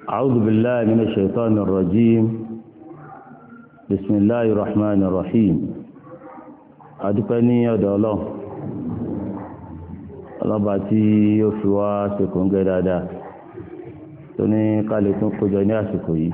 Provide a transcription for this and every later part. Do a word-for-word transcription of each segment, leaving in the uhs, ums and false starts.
أعوذ بالله من الشيطان الرجيم بسم الله الرحمن الرحيم adúpẹ́ní ọ̀dọ̀ Ọlọ́run ọlọ́ba tí ó fi wá ṣèkò ń gẹ́ dáadáa tó ní ká lè tún kójọ ní àsìkò yìí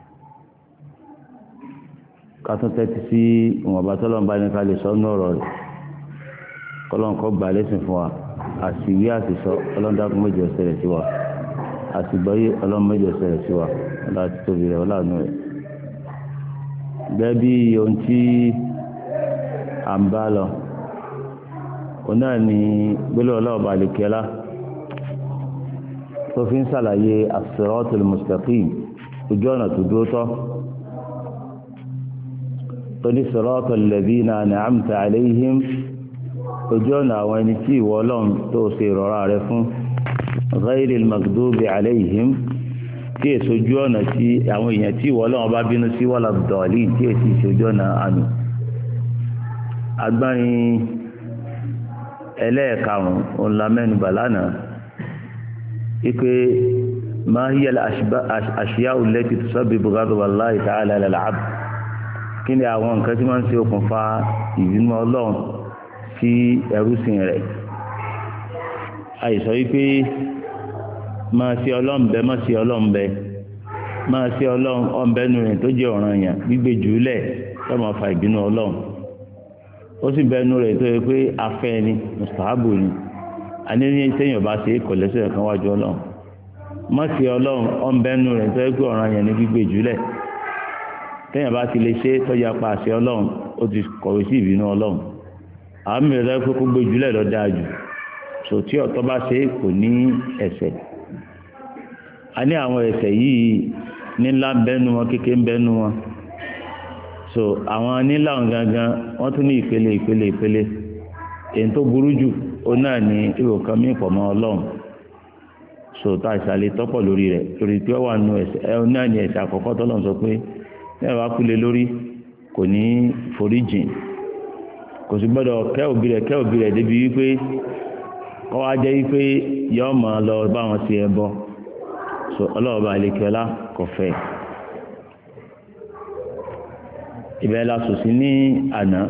ká tún tẹ́tí sí ìwọ̀nba tọ́lọ́mbá ní ká lè sọ ní ọ̀rọ̀ rẹ̀ kọ́lọ́n kọ́ gbà lẹ́sìn fún wa àṣìwí àṣìsọ ọlọ́dàkùn méjì ọ̀sẹ̀ rẹ̀ sí wa àṣìgbọ́yé ọlọ́run méjì ọ̀sẹ̀ rẹ̀ sí wa láti tóbi rẹ̀ ọlọ́run rẹ̀ gẹ́gẹ́ bí ohun tí à ń bá lọ òun náà ni gbélé ọlọ́ọ̀bà àlèkẹ́lá tó fi ń ṣàlàyé as-siratul mustaqim ojú ọ̀nà tó dúró tọ́ tó ní siratal ladhina an'amta alayhim ojú ọ̀nà àwọn ẹni tí ìwọ ọlọ́run tó ṣe ìrọ̀rá rẹ fún ghayril maghdubi alayhim tí èso ojú ọ̀nà tí àwọn èèyàn tí ìwọ ọlọ́run bá bínú sí wala ddallin tí èsì ìṣojú ọ̀nà àmì agbárin ẹlẹ́ẹ̀karùn-ún òun la mẹ́nubà lánàá ike ma hiya al-ashya'u allati tusabbibu ghadaba Allahi ta'ala ala al-'abd kí ni àwọn nǹkan tí máa ń ṣe okùnfà ìbínú ọlọ́run sí ẹrúsìn rẹ̀ àìsọ wípé máa ṣe ọlọ́run bẹ máa ṣe ọlọ́run bẹ máa ṣe ọlọ́run ọ̀nbẹ́nu rẹ̀ tó jẹ́ ọ̀ranyàn gbígbé jùlẹ̀ tó máa fa ìbínú ọlọ́run ó sì bẹnu rẹ̀ tó yẹ pé afẹ́ ni mustahabu ni àní ní sẹ́yìn ọba ṣe kọ̀lẹ́sẹ̀ kan wájú ọlọ́run má ṣe ọlọ́run ọ̀nbẹ́nu rẹ̀ tó yẹ pé ọ̀ranyàn ní gbígbé jùlẹ̀ sẹ́yìn bá ti lè ṣe tọ́jà pa àṣẹ ọlọ́run ó ti kọ̀wé sí ìbínú ọlọ́run àwọn mìíràn tó yẹ pé kó gbé jùlẹ̀ lọ dáa jù sòtí ọ̀tọ́ bá ṣe kò ní ẹ̀ṣẹ̀ a ní àwọn ẹ̀ṣẹ̀ yìí nílá ń bẹ́nu wọn kékeré ń bẹ́nu wọn so àwọn nílá wọn gangan wọ́n tún ní ìpele ìpele ìpele èyí tó burú jù ó náà ní ìrò kan mí pọ̀ mọ́ ọlọ́run so tá a ṣàlẹ̀ tọ́pọ̀ lórí rẹ̀ lórí tí ó wà nù ẹ̀ṣẹ̀ ẹ̀ náà ní ẹ̀ṣẹ̀ àkọ́kọ́ tọ́lọ́run sọ pé ní ẹ̀rọ akúlẹ̀ lórí kò ní foríjìn kò sì gbọ́dọ̀ kẹ́ òbí rẹ̀ kẹ́ òbí rẹ̀ débi wípé kọ́ wá jẹ́ wípé yọ́ mọ̀ lọ bá wọn sí ẹbọ so ọlọ́ọ̀bá àlekẹ́lá kò fẹ́ ibẹ̀ la sùn sí ní àná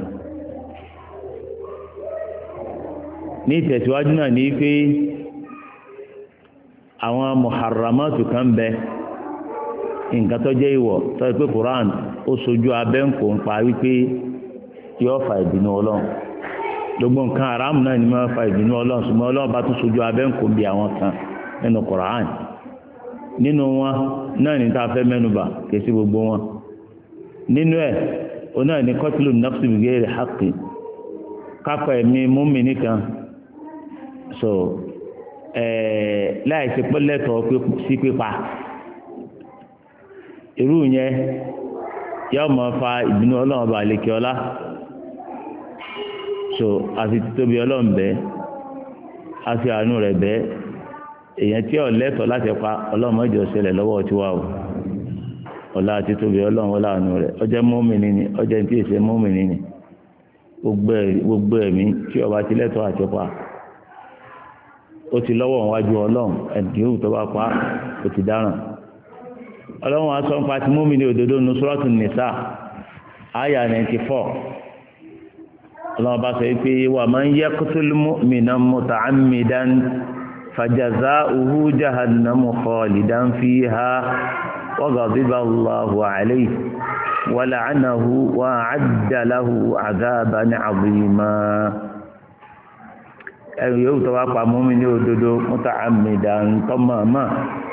ní ìtẹ̀síwájú náà ní pé àwọn muharramatu kan bẹ nǹkan tó jẹ́ ìwọ̀ tó yẹ pé Quran ó sojú abẹ́ǹkó ń pa wípé yóò fa ìbínú ọlọ́run gbogbo nǹkan haram náà ni máa fa ìbínú ọlọ́run ṣùgbọ́n ọlọ́run bá tún sojú abẹ́ǹkó bí àwọn kan nínú Quran nínú wọn náà ní tá a fẹ́ mẹ́nubà kìí sí gbogbo wọn nínú ẹ̀ o náà ní qatlu nafsi bi ghairi haqqi kápẹ́ ẹ̀mí mùmínì kan so ẹ̀ẹ́ láì ṣe pé lẹ́tọ̀ọ́ sí pípa irú yẹn yóò máa fa ìbínú ọlọ́run ọba àlekè ọlá so àti títóbi ọlọ́run bẹ́ẹ̀ àti àánú rẹ̀ bẹ́ẹ̀ èèyàn tí ọ̀lẹ́tọ̀ láti pa ọlọ́run mọ́jọ ṣẹlẹ̀ lọ́wọ́ tí wà ó ọlá àti tóbi ọlọ́run wọlé àánú rẹ̀ ọjọ́ mọ́mìnì ni ọjọ́ tí èsè mọ́mìnì ni gbogbo ẹ̀mí tí ọba ti lẹ́tọ̀ àti pa ó ti lọ́wọ́ wájú ọlọ́run ẹ̀dínwó tó bá pa ó ti dáràn ọlọ́run aṣọ ń pa ti mọ́mìnì òdodo nu Suratu Nisa àyà ninety four ọlọ́run bá sọ pé wa man yaqtul mu'minan muta'ammidan فجزاؤه جهنم خالدا فيها وغضب الله عليه ولعنه وأعد له عذابا عظيما ẹ̀rù yóò tó wá pa mùmínì òdodo muta'ammidan tọ́mọ̀ọ́mọ̀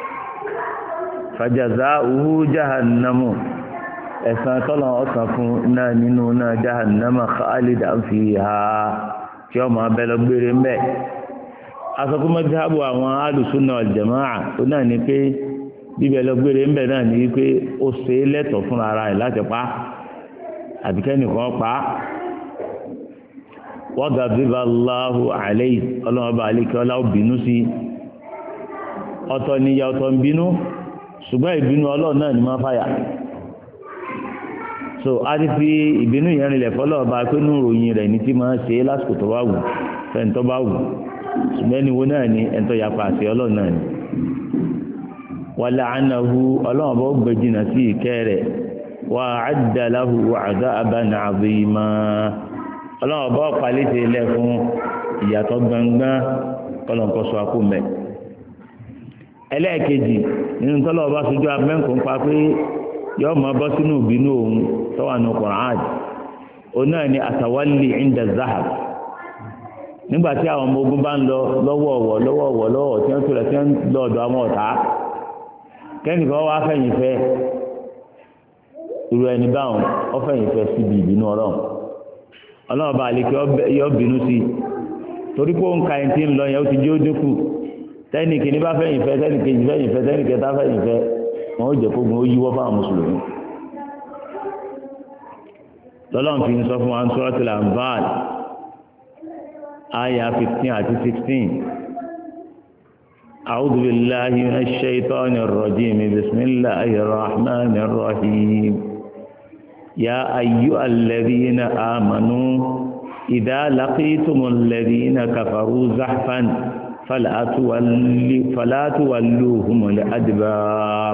فجزاؤه جهنم ẹ̀san tọ́lọ̀ ọ̀sán fún náà nínú náà jahannama khalidan fiha tí ọmọ abẹ́lọ gbére ń bẹ̀ asọ́kú mọ́jáàbù àwọn alùsùnà ọ̀jẹ̀máà tó náà ní pé bíbẹ̀ lọ́gbére ń bẹ̀ náà ní pé ó ṣe é lẹ́tọ̀ọ́ fún ara rẹ̀ láti pa àbíkẹ́nìkan pa wọ́gàdìbà Allahu alayhi ọlọ́mọba àlékẹ́ ọlá òbínú sí ọ̀tọ̀ níyà ọ̀tọ̀ ń bínú ṣùgbọ́n ìbínú ọlọ́run náà ni máa fàyà so a ti fi ìbínú yẹn rinlẹ̀ fọlọ́ọ̀ba pé nù ròyìn rẹ̀ ní tí máa ṣe é lásìkò tó bá wù fẹ́ni tó bá wù ṣùgbọ́n ẹni wo náà ni ẹni tó yapa àti ọlọ́run náà ni wa la'anahu ọlọ́run bó gbé jìnnà sí ìkẹ́ rẹ̀ wa a'adda lahu 'adhaban 'azima ọlọ́run bó palẹ́tẹ̀ ilẹ̀ fún ìyàtọ̀ gbangban kọ́lọ́nkọ́ sọ akó mẹ́. ẹlẹ́ẹ̀kejì nínú tọ́lọ́ ọba sojú abẹ́ǹkó ń pa pé yọ ọmọ bọ́ sínú ìbínú òun tọ́wà ní Qur'an òun náà ni àtàwálì inda zahab nígbà tí àwọn ọmọ ogun bá ń lọ lọ́wọ́ ọ̀wọ́ lọ́wọ́ ọ̀wọ́ lọ́wọ́ tí wọ́n tó rẹ̀ tí wọ́n lọ ọ̀dọ̀ àwọn ọ̀tá kẹ́nìkan wá fẹ̀yìn fẹ́ irú ẹni báwọn ọ fẹ̀yìn fẹ́ síbi ìbínú ọlọ́run ọlọ́run bá lè kí yọ bínú sí i torí pé òun ka ẹni tí ń lọ yẹn ó ti jó dínkù tẹ́nìkì ní bá fẹ̀yìn fẹ́ tẹ́nìkì ní fẹ̀yìn fẹ́ tẹ́nìkì tá fẹ̀yìn fẹ́ wọn ó jẹ́ kógun ó yíwọ́ fáwọn mùsùlùmí lọ́lọ́run fi ń sọ fún wa ń Suratul Anfal aya fifteen àti sixteen a'udhu billahi minash shaitanir rajim bismillahir rahmanir rahim ya ayyuhal ladhina amanu idha laqitumul ladhina kafaru zahfan fala tuwalli fala tuwalluhumul adbar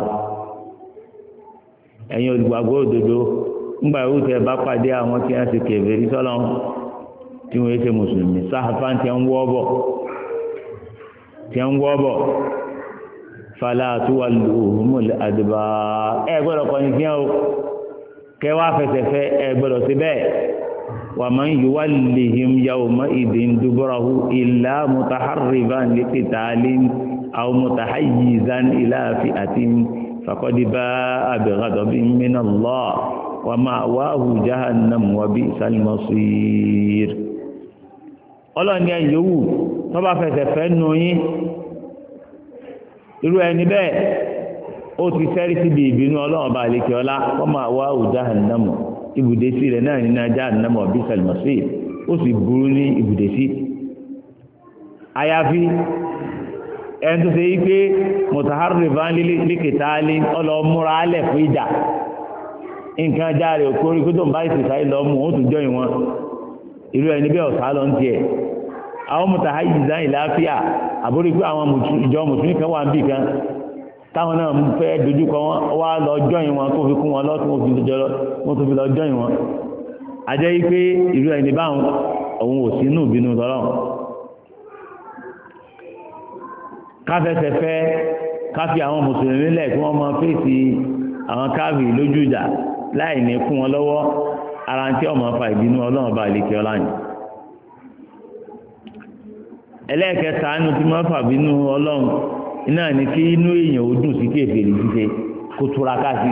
ẹ̀yin olùgbàgbọ́ òdodo ńgbà yóò tẹ bá pàdé àwọn tí wọ́n ti kèfèrí sọ́lọ́ tí wọ́n ṣe mùsùlùmí sáfà tí wọ́n wọ́ bọ̀ tí wọ́n wọ́ bọ̀ fala tuwalluhumul adbar ẹ gbọ́dọ̀ kọ́ni fi hàn o kẹwàá fẹsẹ̀fẹ́ ẹ gbọ́dọ̀ sí bẹ́ẹ̀ wa man yuwallihim yawma idin duburahu illa mutaharrifan liqitalin aw mutahayyizan ila fi'atin faqad ba'a bighadabin min Allah wa ma'wahu jahannam wa bi'sal masir ọlọ́ni ẹ̀ yòówù tó bá fẹsẹ̀ fẹ́ nù yín irú ẹni bẹ́ẹ̀ ó ti sẹ́rí síbi ìbínú ọlọ́run bá lè kí ọlá wa ma'wahu jahannam ibùdésí rẹ̀ náà nínú jahannam wa bi'sal masir ó sì burú ní ibùdésí àyàfi ẹni tó ṣe yí pé mutaharrifan liqitalin ọlọ́múra alẹ̀ fún ìjà nǹkan járe òkúrí kó tó ń bá ìsìnká ìlọ mú ó tún jọ ìwọ̀n irú ẹni bẹ́ẹ̀ ọ̀sá lọ ń tiẹ̀ àwọn mutahayyizan ìláfíà àbúrí pé àwọn ìjọ mùsùlùmí kan wà ń bì kan táwọn náà fẹ́ dojúkọ wọn wá lọ jọ ìwọ̀n kó fi kún wọn lọ́tún wọ́n tó fi lọ jọ ìwọ̀n àjẹ́ yí pé irú ẹni báwọn òun ò sínú ìbínú tọ́lọ́run káfẹsẹ̀ fẹ́ káfí àwọn mùsùlùmí lẹ̀ kí wọ́n mọ fèsì àwọn káàbì lójú ìjà láì ní kún wọn lọ́wọ́ ara tí ọmọ fa ìbínú ọlọ́run bá àlekè ọlá yìí ẹlẹ́ẹ̀kẹta inú tí wọ́n fà bínú ọlọ́run iná ní kí inú èèyàn ó dùn sí kéfèèrè ṣíṣe kó túra káàsì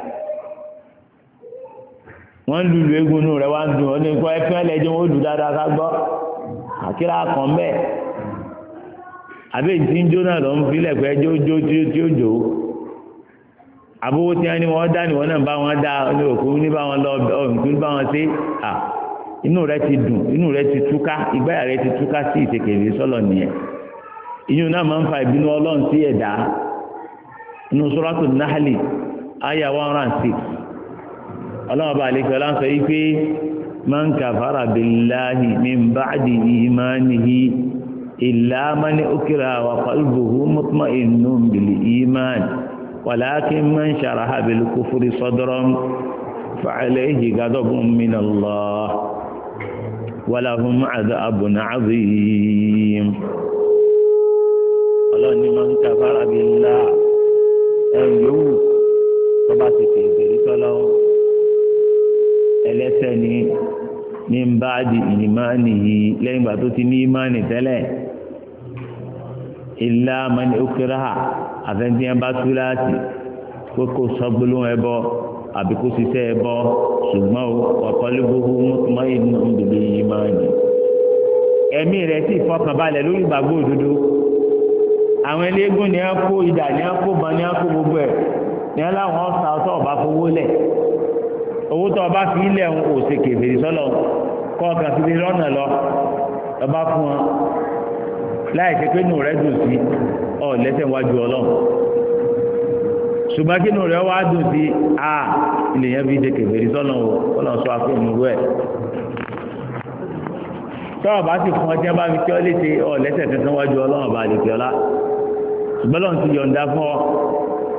wọ́n ń lùlù eégún inú rẹ̀ wá ń dùn ọ́ ní kó ẹfẹ́ ẹlẹ́jọ́ wọn ó lù dáadáa ká gbọ́ àkírà kan bẹ́ẹ̀ àbí tí ń jó náà lọ ń filẹ̀ pé ẹjọ́ jó tí ó jò ó àbówó tí wọ́n ní wọ́n dá ní wọ́n náà bá wọn dá ní òkú ní bá wọn lọ òǹkú ní bá wọn ṣe à inú rẹ ti dùn inú rẹ ti túká ìgbáyà rẹ ti túká sí ìṣèkèrè sọ́lọ̀ nìyẹn ìyún náà máa ń fa ìbínú ọlọ́run sí ẹ̀dá inú Suratul Nahli àyà one hundred and six ọlọ́run bá àlejò ọlọ́sọ yìí pé man kafara billahi min ba'di imanihi illa man ukriha wa qalbuhu mutma'innun bil iman walakin man sharaha bil kufri sadran fa alayhi ghadabun min Allah wa lahum 'adhabun 'azim ọlọ́run ní man kafara billahi ẹ̀yọ́ tọ́ba ti fi ìbéèrè tọ́lọ́ ẹlẹ́sẹ̀ ní ní ń bá di ìmáàní yìí lẹ́yìn ìgbà tó ti ní ìmáàní tẹ́lẹ̀ illa man ukriha àfẹ́ntìyàn bá tú láti kó kó sọ́gbólóhùn ẹbọ àbí kó ṣiṣẹ́ ẹbọ ṣùgbọ́n wa qalbuhu mutma'innun bil ìmáàní ẹ̀mí rẹ̀ sì fọkànbalẹ̀ lórí ìgbàgbọ́ òdodo àwọn eléégún ni wọ́n kó idà ni wọ́n kó ban ni wọ́n kó gbogbo ẹ̀ ni wọ́n láwọn ọ̀sà ọ̀tọ̀ ọba fowó lẹ̀ owó tó ọba fi ilẹ̀ ń kò ṣe kèfèrè sọ́lọ̀ kọ́ ọkàn fi lè rọ́nà lọ ọba fún wọn láì ṣe pé nù rẹ̀ dùn sí ọ lẹ́sẹ̀ wájú ọlọ́run ṣùgbọ́n kí nù rẹ̀ wá dùn sí a ilẹ̀ yẹn fi ṣe kèfèrè sọ́lọ̀ ọlọ́run sọ àfihàn rú ẹ̀ tọ́ ọba sì fún ọtí ọba fi kí ọ léṣe ọ lẹ́sẹ̀ kankan wájú ọlọ́run ọba àlèkè ọlá ṣùgbọ́n lọ́run ti yọ̀ǹda fún ọ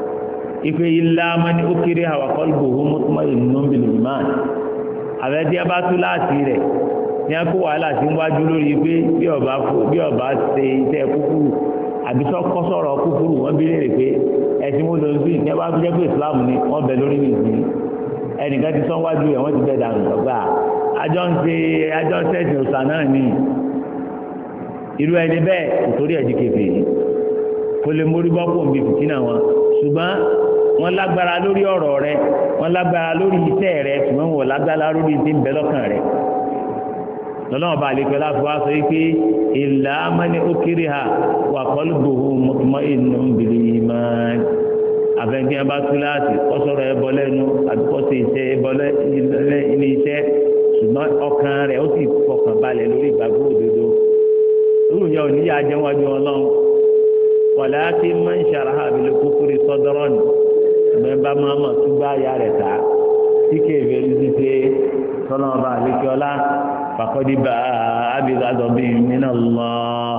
ife ilá mani ó kéré àwọn qalbuhu mutma'innun bil iman àbẹ́tí ẹ bá tú láti rẹ̀ ní a kó wàhálà sí wájú lórí pé bí ọba bí ọba ṣe iṣẹ́ kúkúrú àbí kọ́sọ̀rọ̀ kúkúrú wọ́n bí léèrè pé ẹ̀sìn wọn lọ sí ìṣẹ́ bá jẹ́ pé Islam ni wọ́n bẹ lórí nìyí ẹnìkan ti sọ wájú ẹ̀ wọ́n ti bẹ̀ dànù lọ́gbà àjọ ń ṣe àjọ ń ṣẹ̀sìn òòṣà náà ní irú ẹni bẹ́ẹ̀ nítorí ẹ̀dí kẹfẹ́ yìí kò lè mórí bọ́ fún òbí fìtínà wọn ṣùgbọ́n wọ́n lágbára lórí ọ̀rọ̀ rẹ wọ́n lágbára lórí iṣẹ́ rẹ ṣùgbọ́n wọ́n lágbára lórí ti ń bẹ lọ́kàn rẹ lọ́nà ọba àlejò láti wá sọ pé ìlà mani ukriha wa qalbuhu mutma'innun bil iman àfẹnjẹ bá tú láti kọ́sọ̀rọ̀ ẹbọ lẹ́nu àbíkọ́sẹ̀ iṣẹ́ ẹbọ ilé iṣẹ́ ṣùgbọ́n ọkàn rẹ̀ ó sì fọkàn balẹ̀ lórí ìgbàgbọ́ òdodo lóòrùn yẹn ò ní yá jẹ́ wájú ọlọ́run walakin man sharaha bil kufri sadran mẹ́bà máa tún gbá ya rẹ̀ ta tí kéèké ti ṣe sọ́nà ọba àlejò ọlá faqad ba'a bi ghadabin min Allah.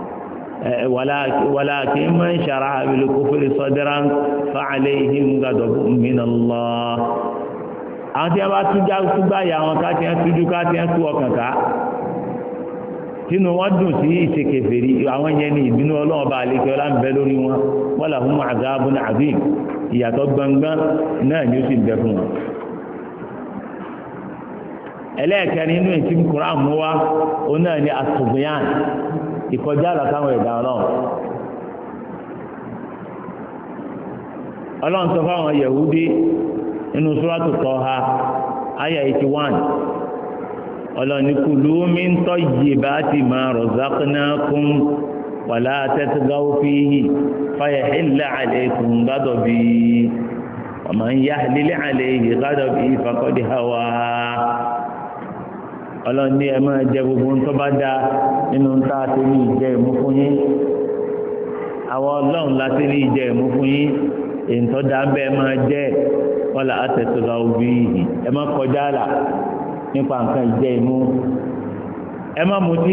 ولكن من شرع بالكفر صدرا فعليهم غضب من الله àwọn tí a bá tún já tún bá yà wọn ká tí a tún ká tí a tún ọkàn ká tínú wọn dùn sí ìṣekèfèrí àwọn yẹn ní ìbínú Ọlọ́run bá àlekè ọlá ń bẹ lórí wọn wala hum azabun azim ìyàtọ̀ gbangban náà ni ó sì ń bẹ fún wọn. ẹlẹ́ẹ̀kẹrin nínú ìtì Kùránì mú wa òun náà ni àtùbíyàn ìkọjá àlàkáwọn ẹ̀dá ọlọ́run ọlọ́run sọ fáwọn Yahudi nínú Suratu Taha àyà eighty one ọlọ́run ní kulu min tayyibati ma razaqnakum wala tatghaw fihi fayahilla alaykum ghadabi wa man yahlil alayhi ghadabi faqad hawa ọlọ́run ní ẹ máa jẹ gbogbo ń tó bá dáa nínú ń tá a ti ní ìjẹ ìmú fún yín àwọn ọlọ́run láti ní ìjẹ ìmú fún yín èyí tó dáa bẹ́ẹ̀ máa jẹ́ wọ́lá àtẹ̀tọ́ra òbí yìí ẹ má kọjá àlà nípa nǹkan ìjẹ ìmú ẹ má mutí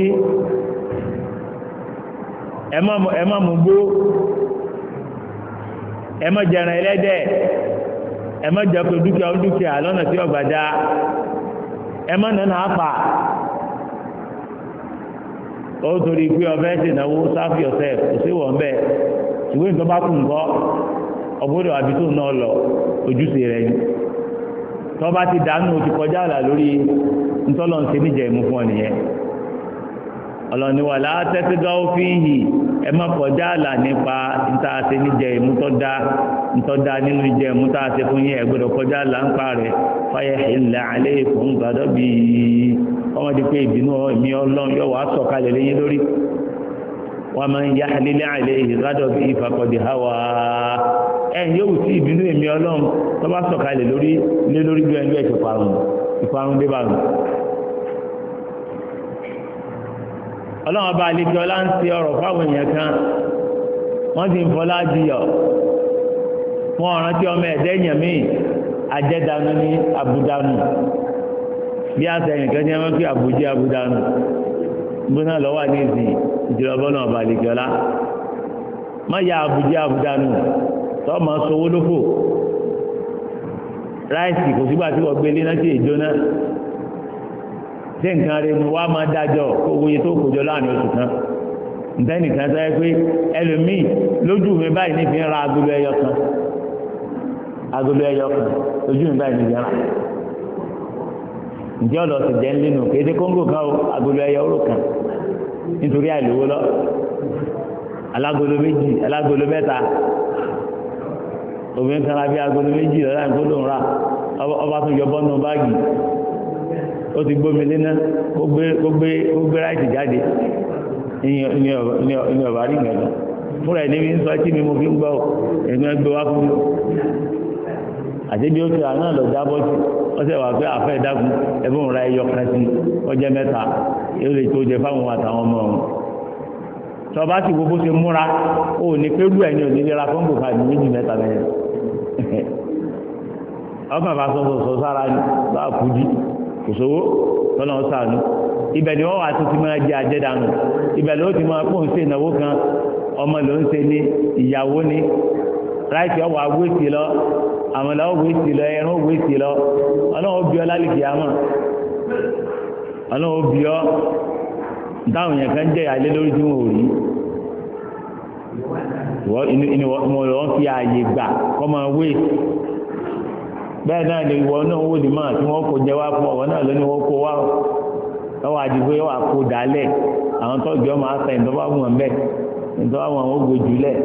ẹ má mugbó ẹ má jẹran ẹlẹ́dẹ̀ ẹ má jẹ pé dúkìá dúkìá lọ́nà tí ọgbà dáa ẹ má nana apà ó torí pé ọbẹ̀ ṣe náwó sáfì ọ̀sẹ̀ kò sí wọ̀n bẹ́ẹ̀ ìwé ìtọ́ bá kù ńkọ́ ọgbọ́dọ̀ àbí tó náà lọ ojúṣe rẹ̀ ni tọ́ bá ti dànù ó ti kọjá àlà lórí ntọ́lọ́ ń ṣe níjẹ̀ ìmú fún ọ nìyẹn ọlọ́ni wà látẹ́sígá òfìhì ẹ má kọjá àlà nípa níta ṣe níjẹ̀ ìmú tọ́ da ntọ́ da nínú ìjẹ̀ ìmú tá a ṣe fún yín ẹ gbọ́dọ̀ kọjá àlà ń pa rẹ̀ fáyẹ̀ ilẹ̀ alẹ́ ìfún gbàdọ́ bíi ọmọ di pé ìbínú ìmí ọlọ́run yóò wá sọ̀kalẹ̀ lẹ́yìn lórí wọ́n máa ń yá lílẹ̀ àìlẹ́ ìrádọ̀ bí ìfàkọ̀dé hawa ẹ̀yìn yóò sí ìbínú ìmí ọlọ́run tó bá sọ̀kalẹ̀ lórí lé lórí bí ẹni ẹ̀ṣẹ̀ parun ìparun dé bàrùn. ọlọ́run ọba àlejò ọlá ń ṣe ọ̀rọ̀ fáwọn èèyàn kan wọ́n sì ń fọlá jiyọ̀ wọ́n rántí ọmọ ẹ̀dẹ́ èèyàn míì ajẹ́dánú ní abudánú bí àtẹ̀yìn kan ní ẹmọ́ pé àbújá abúdánù gbóná lọ́wọ́ ní ìsìn ìjọba náà bá lè jọlá má ya àbújá abúdánù tó máa sọwọ́ lófò ráìsì kò sígbà tí wọ́n gbé lé náà sí èjò náà tí nǹkan rẹ̀ nu wá máa dájọ́ owó iye tó kòjọ láàrin oṣù kan ǹtẹ́nìkan sọ pé ẹlòmíì lójú mi báyìí nífi ń ra agolo ẹyọ kan agolo ẹyọ kan lójú mi báyìí nífi ń ra ǹjẹ́ ọ̀dọ̀ ti jẹ́ nínú kéde kóńgò kan o agolo ẹyọ oró kan nítorí àìlówó lọ alágolo méjì alágolo mẹ́ta obìnrin kan lábẹ́ agolo méjì lọ́la ní gbólóhùn rà ọba tó yọ bọ́nù báàgì ó ti gbómi léná ó gbé ráìtì jáde ní ọ̀bá rí nǹkan fúnra ẹ̀ níbi ń sọ tí mi mo fi ń gbọ́ ẹ̀gbọ́n gbé wá fún mi àti bí ó ti àná lọ jábọ́ sí ọ̀sẹ̀ wà pé àfẹ́ ìdákun ẹ̀bùn ra ẹyọ kan sí ọjọ́ mẹ́ta yóò lè tó jẹ fáwọn àtàwọn ọmọ ọ̀hún tọba sì gbogbo ṣe múra ó ní pé rú ẹ̀yìn òní lera fún gbòkà ní méjì mẹ́ta mẹ́rin ọkàn bá sọ sọ sára ní bá kújí kò sówó tọ́nà ọ̀sánú ibẹ̀ ni wọ́n wà tó ti máa jẹ àjẹdànù ibẹ̀ ló ti máa pọ̀ ń ṣe ìnáwó kan ọmọ ló ń ṣe ní ìyàwó ní ráìtì ọwọ́ agbésì lọ àmàlà ọgbésì lọ ẹran ọgbésì lọ ọlọ́run bí ọ lálìkì àmọ́ ọlọ́run bí ọ táwọn yẹn kan jẹ́ àlẹ́ lórí tí wọ́n ò rí ìwọ lọ́n fi ààyè gbà kọ́ máa wé bẹ́ẹ̀ náà ni ìwọ náà wò ní máa tí wọ́n kó jẹ wá fún ọ̀wọ́ náà lóní wọ́n kó wá lọ́wọ́ àdìgbò yóò wá kó dálẹ̀ àwọn tọ́jú ọmọ àṣà ìtọ́wá wọn bẹ́ẹ̀ ìtọ́wá wọn ó gbójú lẹ̀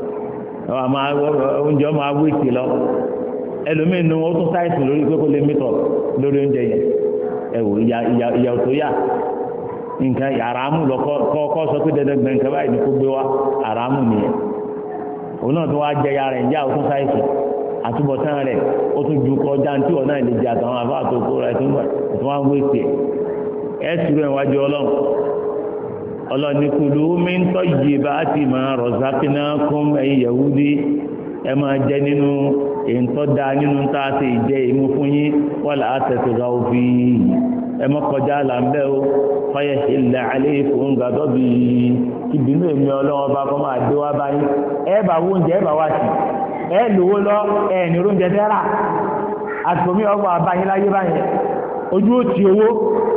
oúnjẹ ọmọ awéèkì lọ ẹlòmíín nu wọn tún sáìsì lórí pé kó lè mítọ̀ lórí oúnjẹ yẹn ẹ̀wò ìyà tó yà nǹkan àràmù lọ kọ́ sọ pé dandan gbẹ̀ nǹkan báyìí ni kó gbé wá àràmù nìyẹn òun náà tún wá jẹ ya rẹ̀ ń jẹ́ àwọn tún sáìsì àtúbọ̀tán rẹ̀ ó tún ju kọjá tí wọn náà lè jẹ àtàwọn àbá àtòkó rẹ̀ tó wá ń wéèkì ẹ̀ ẹ̀ sùúrù ẹ̀ wájú ọlọ́run ọlọ́ni kulu min tayyibati ma razaqnakum ẹ̀yin Yahudi ẹ máa jẹ nínú èyí tó dáa nínú tá a ti jẹ ìmú fún yín wala tatghaw fihi ẹ má kọjá làǹbẹ́ o fayahilla alaykum ghadabi ìbínú èmi ọlọ́wọ́ bá kọ́ máa dé wá báyìí ẹ bá wó oúnjẹ ẹ bá wá sí ẹ lówó lọ ẹ ní oúnjẹ tẹ́rà àtìkòmí ọgbà báyìí láyé báyìí ojú ó ti owó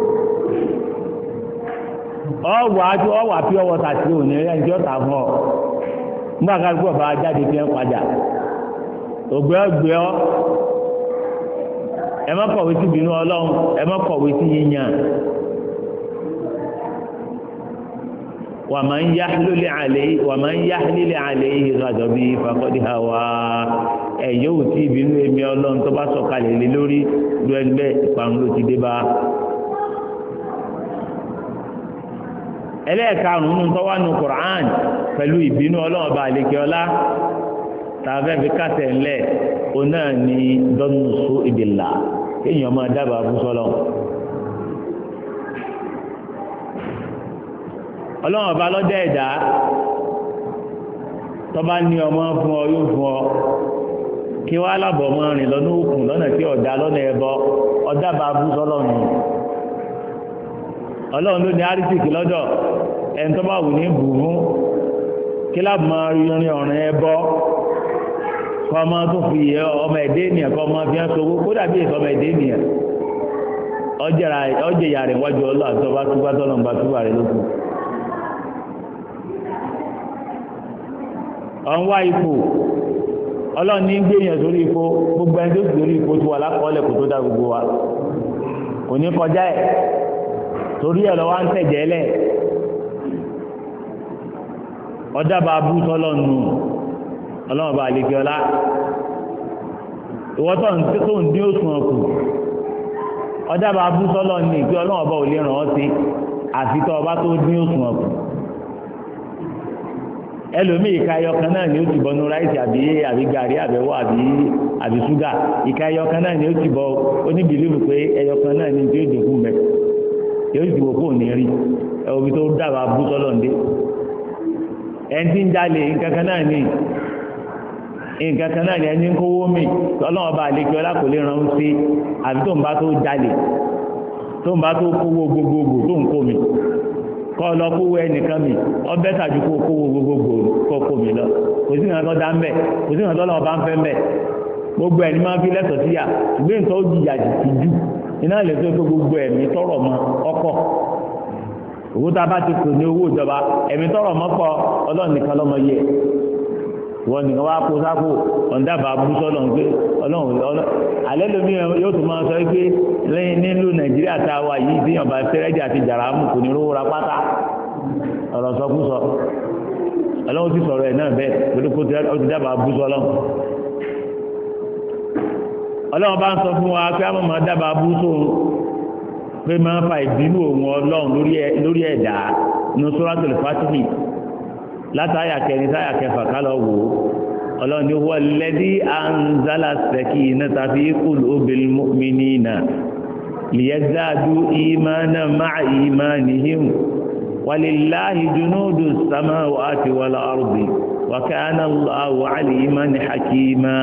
ọwọ́ àti ọwọ́ àfi ọwọ́ tàbí òní rẹ̀ ní ọ̀tà fún ọ nígbà ká gbọ́ bá jáde fi ẹ́ padà ògbé ọgbẹ́ ọ ẹ má kọ̀wé sí ìbínú ọlọ́run ẹ má kọ̀wé sí yíyan wà máa ń yá lílẹ̀ àlẹ́ wà máa ń yá lílẹ̀ àlẹ́ ìrìnàjò bíi fàkọ́dí àwa ẹ̀yọ́ òtí ìbínú èmi ọlọ́run tó bá sọ̀kalẹ̀ lé lórí lu ẹgbẹ́ ìparun ló ti dé bá ẹlẹ́ẹ̀karùn-ún tó wà ní Qur'an pẹ̀lú ìbínú ọlọ́ọ̀bá àlekè ọlá tàbẹ́ fi kásẹ̀ ńlẹ̀ o náà ní dọ́nùsù ìbìlà èèyàn máa dábàá fún sọ́lọ́ ọlọ́ọ̀bá lọ́jọ́ ẹ̀dá tó bá ní ọmọ fún ọ yóò fún ọ kí wá lábọ̀ mọ́ rìn lọ́nà òkun lọ́nà tí ọ̀dá lọ́nà ẹbọ ọ̀dábàá fún sọ́lọ́ nù ọlọ́run ló ní àrísìkì lọ́dọ̀ ẹni tó bá wù ní bùrú kí láàbù máa rí orin ọ̀rìn ẹbọ kọ́ ọmọ tó fi yẹ ọmọ ẹ̀dẹ́ ènìyàn kọ́ ọmọ fi hàn sówó kó dàbí èso ọmọ ẹ̀dẹ́ ènìyàn ọjọ́ ìyá rẹ̀ wájú ọlọ́ àti ọba túbá tọ́lọ̀ ń bá túbà rẹ̀ lókun. ọ̀nwá ipò ọlọ́run ní gbéyàn sórí ipò gbogbo ẹni tó sì lórí ipò tó wà lápọ̀ọ́lẹ̀ kò tó dá gbogbo wa kò ní kọjá ẹ̀ torí ẹ̀ lọ́wọ́ ń tẹ̀jẹ́ lẹ̀ ọ̀dàbà bú tọ́lọ́nù ọlọ́mọba àlejò ọlá ìwọ́tọ̀ tó ń dín òsùn ọkù ọ̀dàbà bú tọ́lọ́nù ìpé ọlọ́mọba ò lè ràn ọ́ sí àfi tọ́ ọba tó dín òsùn ọkù ẹlòmíì ìka ẹyọkan náà ni ó ti bọnú ráìsì àbí àbí gàrí àbẹ̀wò àbí àbí ṣúgà ìka ẹyọkan náà ni ó ti bọ oníbìlíwù pé ẹyọkan náà ni tí ó dínkù mẹ́ yóò ti wò kó ní rí ẹ̀wọ̀n tó dábàá bú tọ́lọ́ndé ẹni tí ń jalè nǹkankan náà ní nǹkankan náà ní ẹni ń kówó mi ọlọ́wọ́n bá àlékí ọlá kò lè ràn ń sí àbí tó ń bá tó jalè tó ń bá tó kówó gbogbogbò tó ń kó mi kọ́ lọ kówó ẹnìkan mi ọbẹ̀ tàbí kó kówó gbogbogbò kó kó mi lọ kò sí nǹkan tó dá ń bẹ̀ kò sí nǹkan tó lọ́wọ́ bá ń fẹ́ ń bẹ̀ gbogbo ẹni máa ń fi lẹ́tọ̀ọ́ síyà ṣùgbọ́n nǹkan ó jìyà jì jù iná lè tó tó gbogbo ẹ̀mí tọrọ mọ ọkọ̀ owó tá a bá ti kù ní owó ìjọba ẹ̀mí tọrọ mọ́ kọ ọlọ́run nìkan lọ́mọ yẹ wọ́n nìkan wá kó sápò ọ̀ndàbà abúlúsọ lọ́n pé ọlọ́run alẹ́ lómi yóò tún máa sọ pé lẹ́yìn nílùú Nàìjíríà tá a wà yìí tí yọ̀nba fẹ́rẹ́jì àti jàràmù kò ní rówó ra pátá ọ̀rọ̀ sọkúsọ ọlọ́run ti sọ̀rọ̀ ẹ̀ náà bẹ́ẹ̀ pẹ̀lú kó ti dábàá abúlúsọ lọ́n ọlọ́run bá ń sọ fún wa pé àwọn ọmọ dábàá bú sóhun pé máa ń fa ìbínú òun ọlọ́run lórí ẹ̀dá ní Suratul Fatihi látàyà kẹrin táyà kẹfà kálọ̀ wò ọlọ́run ní huwa alladhi anzala sakinata fi qulubil mu'minina liyazdadu imanan ma'a imanihim walillahi junudus samawati wal ardi wa kana Allahu aliman hakima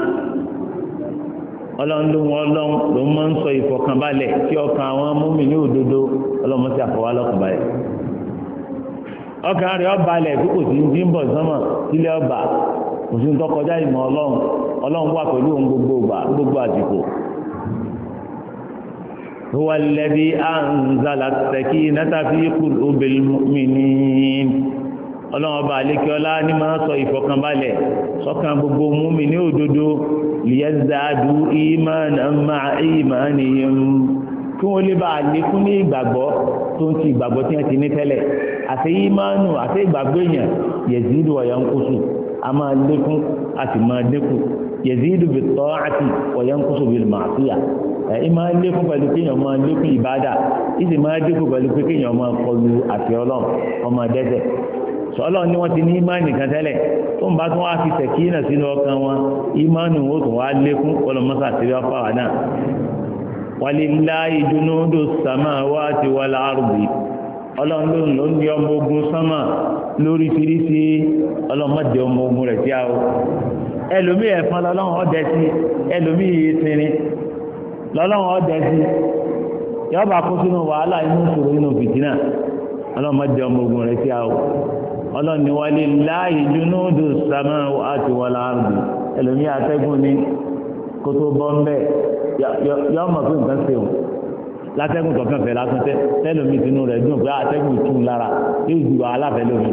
ọlọ́run ló wọn ọlọ́run ló máa ń sọ ìfọ̀kànbalẹ̀ tí ọkàn àwọn mùmínì òdodo ọlọ́run ti àfọwá lọ́kànbalẹ̀ ọkàn rẹ̀ ọbalẹ̀ tí kò sí ń dín bọ̀ sánmọ̀ sílẹ̀ ọba kò sí tó kọjá ìmọ̀ ọlọ́run ọlọ́run wà pẹ̀lú ohun gbogbo ìgbà gbogbo àsìkò. huwa alladhi anzala as-sakinata fi qulubil mu'minin ọlọ́run ọba àlékiọlá ní máa sọ ìfọ̀kànbalẹ̀ sọ́kàn gbogbo mùmínì òdodo liyazdadu imanan ma'a imanihim kí wọ́n lè bá a lékún ní ìgbàgbọ́ tó ń ti ìgbàgbọ́ tí wọ́n ti ní tẹ́lẹ̀ àti ìmánu àti ìgbàgbọ́ èèyàn yazidu wa yanqusu a máa lékún a sì máa dínkù yazidu bit-ta'ati wa yanqusu bil-ma'siyah ẹ̀ máa lékún pẹ̀lú kéèyàn máa lékún ìbádà ìsì máa dínkù pẹ̀lú pé kéèyàn máa kọlu àti ọlọ́run ọmọ dẹ́ṣẹ̀ sọlọ ni wọ́n ti ní ìmáànì kan tẹ́lẹ̀ tó ń bá tún wá fi sẹ̀kínà sínú ọkàn wọn ìmáànì ó tún wá lékún ọlọmọsà tí wọ́n fà wá náà. walillahi junudu samawati wal ardi ọlọ́run ló ń ní ọmọ ogun sánmà lóríṣiríṣi ọlọ́mọdé ọmọ ogun rẹ̀ tí a ó ẹlòmíì ẹ̀fọn lọ́lọ́run ọdẹ sí ẹlòmíì ìsinrin lọ́lọ́run ọdẹ sí yọba kó sínú wàhálà inú ìṣòro inú fìtínà ọlọ́mọdé ọmọ ogun rẹ̀ tí a ó ọlọ́run ni walillahi junudu samawati wal ardi ẹlòmíì atẹ́gùn ní kótó bọ́m̀bẹ́ yọ ọmọ pé nǹkan ṣe òun látẹ́gùn tọ̀kan fẹ́ lásán tẹ́ tẹ́lómi tinú rẹ̀ dùn pé atẹ́gùn tún lára yóò ju aláfẹ́ lómi.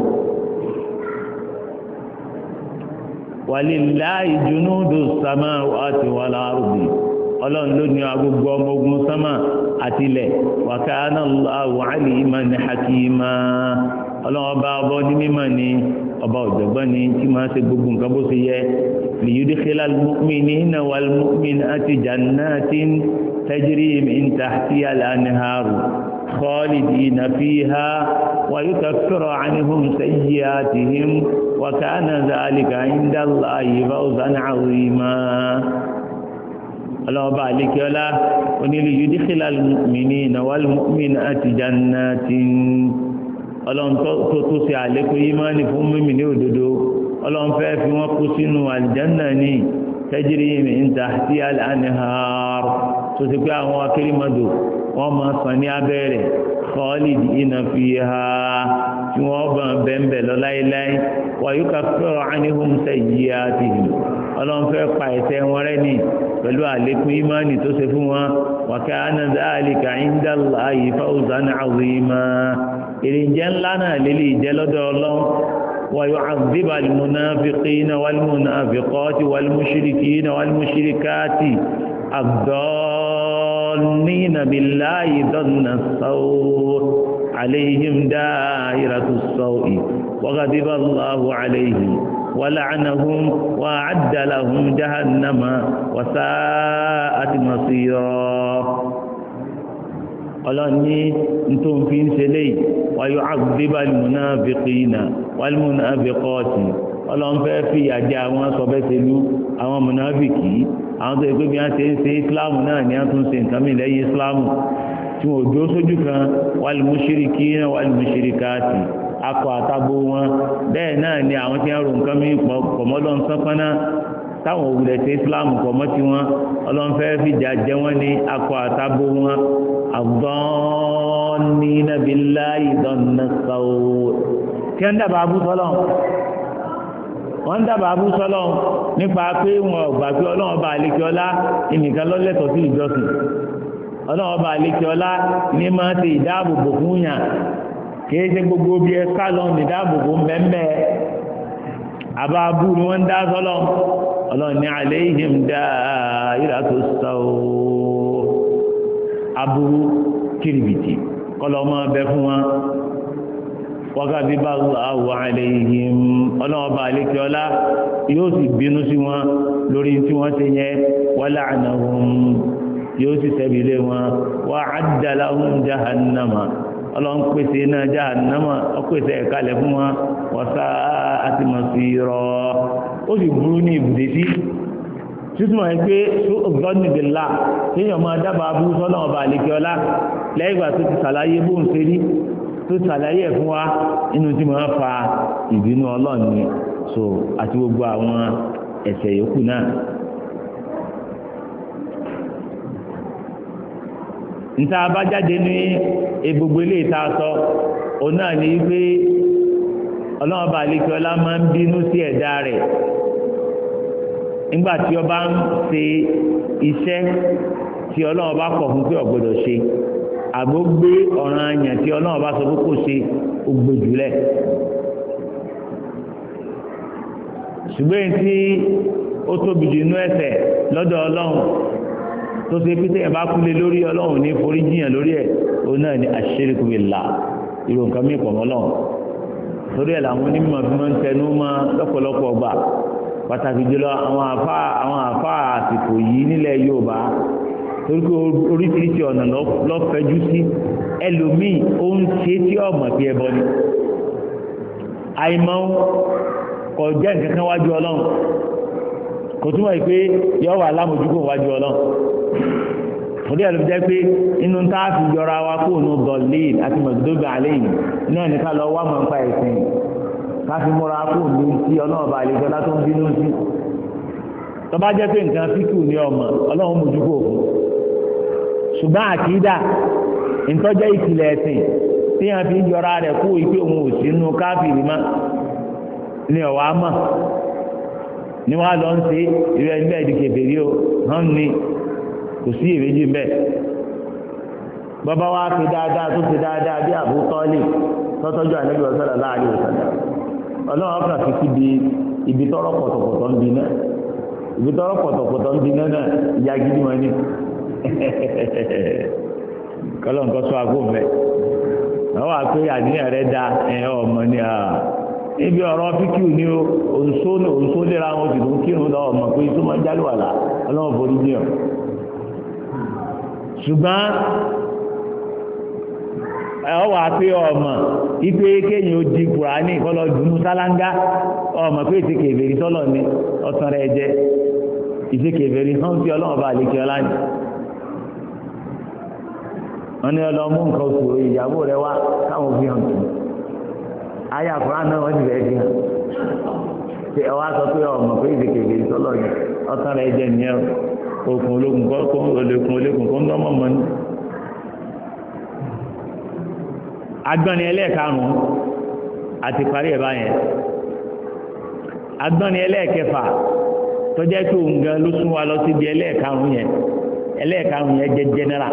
walillahi junudu samawati wal ardi ọlọ́run ló ní agbègbè ọmọ ogun sánmà àti ilẹ̀ wa kana Allahu aliman hakima ọlọ́run ọba ọba ní mímọ̀ ni ọba ọ̀jọ̀gbọ́n ni tí máa ṣe gbogbo nǹkan bó ṣe yẹ liyudkhila al-mu'minina wal-mu'minati jannatin tajri min tahtiha al-anharu khalidina fiha wa yukaffiru anhum sayyi'atihim wa kana dhalika 'inda Allahi fawzan 'azima ọlọ́ọ̀bá àlékiọlá onílù yudkhila al-mu'minina wal-mu'minati jannatin ọlọ́run tó tó ṣe àlékún ìmánì fún mímì ní òdodo ọlọ́run fẹ́ fi wọ́n kú sínú àlìjánà ní tajri min tahtiha al-anhar tó ti pé àwọn akérèmọdò wọ́n máa sàn ní abẹ́rẹ́ khalidina fiha tí wọ́n bá bẹ́ẹ̀ lọ láéláé wa yukaffiru anhum sayyi'atihim ọlọ́run fẹ́ pa ẹ̀ṣẹ̀ wọn rẹ́ ní pẹ̀lú àlékún ìmánì tó ṣe fún wọn wa kana dhalika 'inda Allahi fawzan 'azima èrìǹjẹ́ ńlá náà lélẹ̀ ìjẹ́ lọ́dọ̀ ọlọ́run wa yu'adhdhiba al-munafiqina wal-munafiqati wal-mushrikina wal-mushrikati ad-dannina billahi dhanna as-saw' alayhim da'iratu as-saw' wa ghadiba Allahu alayhim wa la'anahum wa a'adda lahum jahannama wa sa'at masira ọlọ́ni tó ń fi ń ṣe léyìí wa yu'adhdhiba al-munafiqina wal-munafiqati ọlọ́run fẹ́ fi àjẹ́ àwọn sọ̀bẹ́sẹ̀lú àwọn mùnàfíkì àwọn tó yẹ pé bí wọ́n ṣe ń ṣe ìsìláàmù náà ni wọ́n tún ṣe nǹkan mìíràn lẹ́yìn ìsìláàmù tí wọ́n dúró sójú kan wal-mushrikina wal-mushrikati akọ àtàbò wọn bẹ́ẹ̀ náà ni àwọn tí wọ́n rò nǹkan mìíràn pọ̀mọ́lọ́ ń sánpọ́nà táwọn òwúlẹ̀ ṣe ìsìláàmù pọ̀mọ́ tí wọ́n ọlọ́run fẹ́ fìjà jẹ wọ́n ní akọ àtàbò wọn الظانين بالله ظن السوء kí ń dábàá bú sọ́lọ́ wọ́n ń dábàá bú sọ́lọ́ nípa pé wọn ò gbà pé ọlọ́run ọba àlékiọlá ìnìkan lọ́lẹ́tọ̀ọ́ sí ìjọsìn ọlọ́run ọba àlékiọlá ní máa ṣe ìdáàbòbò fún yàn kìí ṣe gbogbo bí ẹ ká lọ ní ìdáàbòbò mbẹ́mbẹ́ àbábú ni wọ́n ń dá sọ́lọ́ ọlọ́run ní alayhim da'iratus saw aburú kiribiti kọlọ máa bẹ fún wọn wákàtí bá Allahu alayhim ọlọ́ọ̀bá alékiọlá yóò sì bínú sí wọn lórí tí wọ́n ti yẹ wa la'anahum yóò sì tẹ̀bílé wọn wa a'adda lahum jahannama ọlọ́run pèsè náà jahannama ọpèsè ẹ̀kalẹ̀ fún wọn wa sa'at masira ó sì burú ní ibùdó sí tútùmọ̀ ẹ pé ọ̀gọ́nìbìlá kéèyàn máa dábàá bú sọ́nà ọba àlekíọ́lá lẹ́yìn ìgbà tó ti sàlàyé bóun ṣe rí tó sàlàyé ẹ̀ fún wa nínú tí máa fa ìbínú ọlọ́run ni so àti gbogbo àwọn ẹ̀ṣẹ̀ yòókù náà. níta abájáde ní egbogbo ilé ìta sọ òun náà ní pé ọlọ́run ọba àlekíọ́lá máa ń bínú sí ẹ̀dá rẹ̀ nígbà tí ó bá ń ṣe iṣẹ́ tí ọlọ́run bá kọ̀ fún pé ó gbọ́dọ̀ ṣe àbó gbé ọ̀ràn àyàn tí ọlọ́run bá sọ pé kò ṣe ó gbé jùlẹ̀. ṣùgbọ́n tí ó tóbi jù inú ẹ̀ṣẹ̀ lọ́dọ̀ ọlọ́run tó ṣe pété ẹ̀ bá kúlé lórí ọlọ́run ní forí jiyàn lórí ẹ̀ òun náà ni àṣíríkù billah irú nǹkan mí pọ̀ mọ́ ọlọ́run torí ẹ̀ làwọn onímọ̀ fi máa ń tẹnu mọ́ lọ́pọ̀lọpọ̀ ọgbà pàtàkì jùlọ àwọn àfá àwọn àfá àsìkò yìí nílẹ̀ Yorùbá torí pé oríṣiríṣi ọ̀nà lọ́fẹ̀ẹ́jú sí ẹlòmíì ó ń ṣe tí ọmọ fi ẹbọ ni àìmọ́ kò jẹ́ nǹkan kan wájú ọlọ́run kò túmọ̀ pé yọ wà lámójúkò wájú ọlọ́run torí ẹ̀ ló jẹ́ pé inú tá a fi yọra wa kó nu dọ̀lé àti mọ̀gbẹ́dọ́gbà àlẹ́ yìí náà ní ká lọ wá mọ̀ nípa ẹ̀sìn ká fi múra kó nu sí ọlọ́run bá àlejò látó ń bínú sí tọ́ba jẹ́ pé nǹkan fíkù ní ọmọ ọlọ́run mójúkò fún ṣùgbọ́n àkídà ìtọ́jẹ́ ìkìlẹ̀ ẹ̀sìn tí wọ́n fi yọra rẹ̀ kó ìpé òun ò sí nínú káfíìrì mọ́ ní ọ̀wá mọ̀ ní wàá lọ ń ṣe ìrẹ́ ẹgbẹ́ ìdíkẹ̀fẹ̀rí o hàn ní kò sí ìrẹ́jì mbẹ́ bàbá wa fi dáadáa tó fi dáadáa bí Abu Talib tọ́tọ́jú Ànábì sallallahu alaihi wasallam ọlọ́run kan fi síbi ibi tọ́rọ pọ̀tọ̀pọ̀tọ̀ ń bi náà ibi tọ́rọ pọ̀tọ̀pọ̀tọ̀ ń bi náà náà ìyá gidi wọn ni kọ́lọ̀ nǹkan sọ àgó mẹ́ àwọn àpé àníyàn rẹ̀ da ẹ̀ ọmọ ni à ibi ọ̀rọ̀ fíkìú ni òǹso òǹso lera wọn sì tún kírun lọ ọmọ pé tó máa ń jálù wàlà ọlọ́run borí ní ọ ṣùgbọ́n ẹ wà pé ọmọ ipe kéyìn ó di Kùránì kọlọ dùnú sálángá ọmọ pé ètè kèfèrí sọlọ ni ọtàn rẹ jẹ ìṣe kèfèrí hàn sí ọlọ́run bá àlekè ọlá ni wọn ní ọlọmú nǹkan oṣù ìyàwó rẹ wá káwọn fi hàn tù ayé Kùránì náà wọn ti fẹẹ fi hàn ṣe ẹ wá sọ pé ọmọ pé ètè kèfèrí sọlọ ni ọtàn rẹ jẹ nìyẹn okùn ológun kọ́ ológun ológun kọ́ ń dánmọ́ mọ́ ní. agbọ́ni ẹlẹ́ẹ̀karùn-ún àti parí ẹ̀ báyẹn agbọ́ni ẹlẹ́ẹ̀kẹfà tó jẹ́ pé òun gan ló sún wa lọ síbi ẹlẹ́ẹ̀karùn-ún yẹn ẹlẹ́ẹ̀karùn-ún yẹn jẹ́ general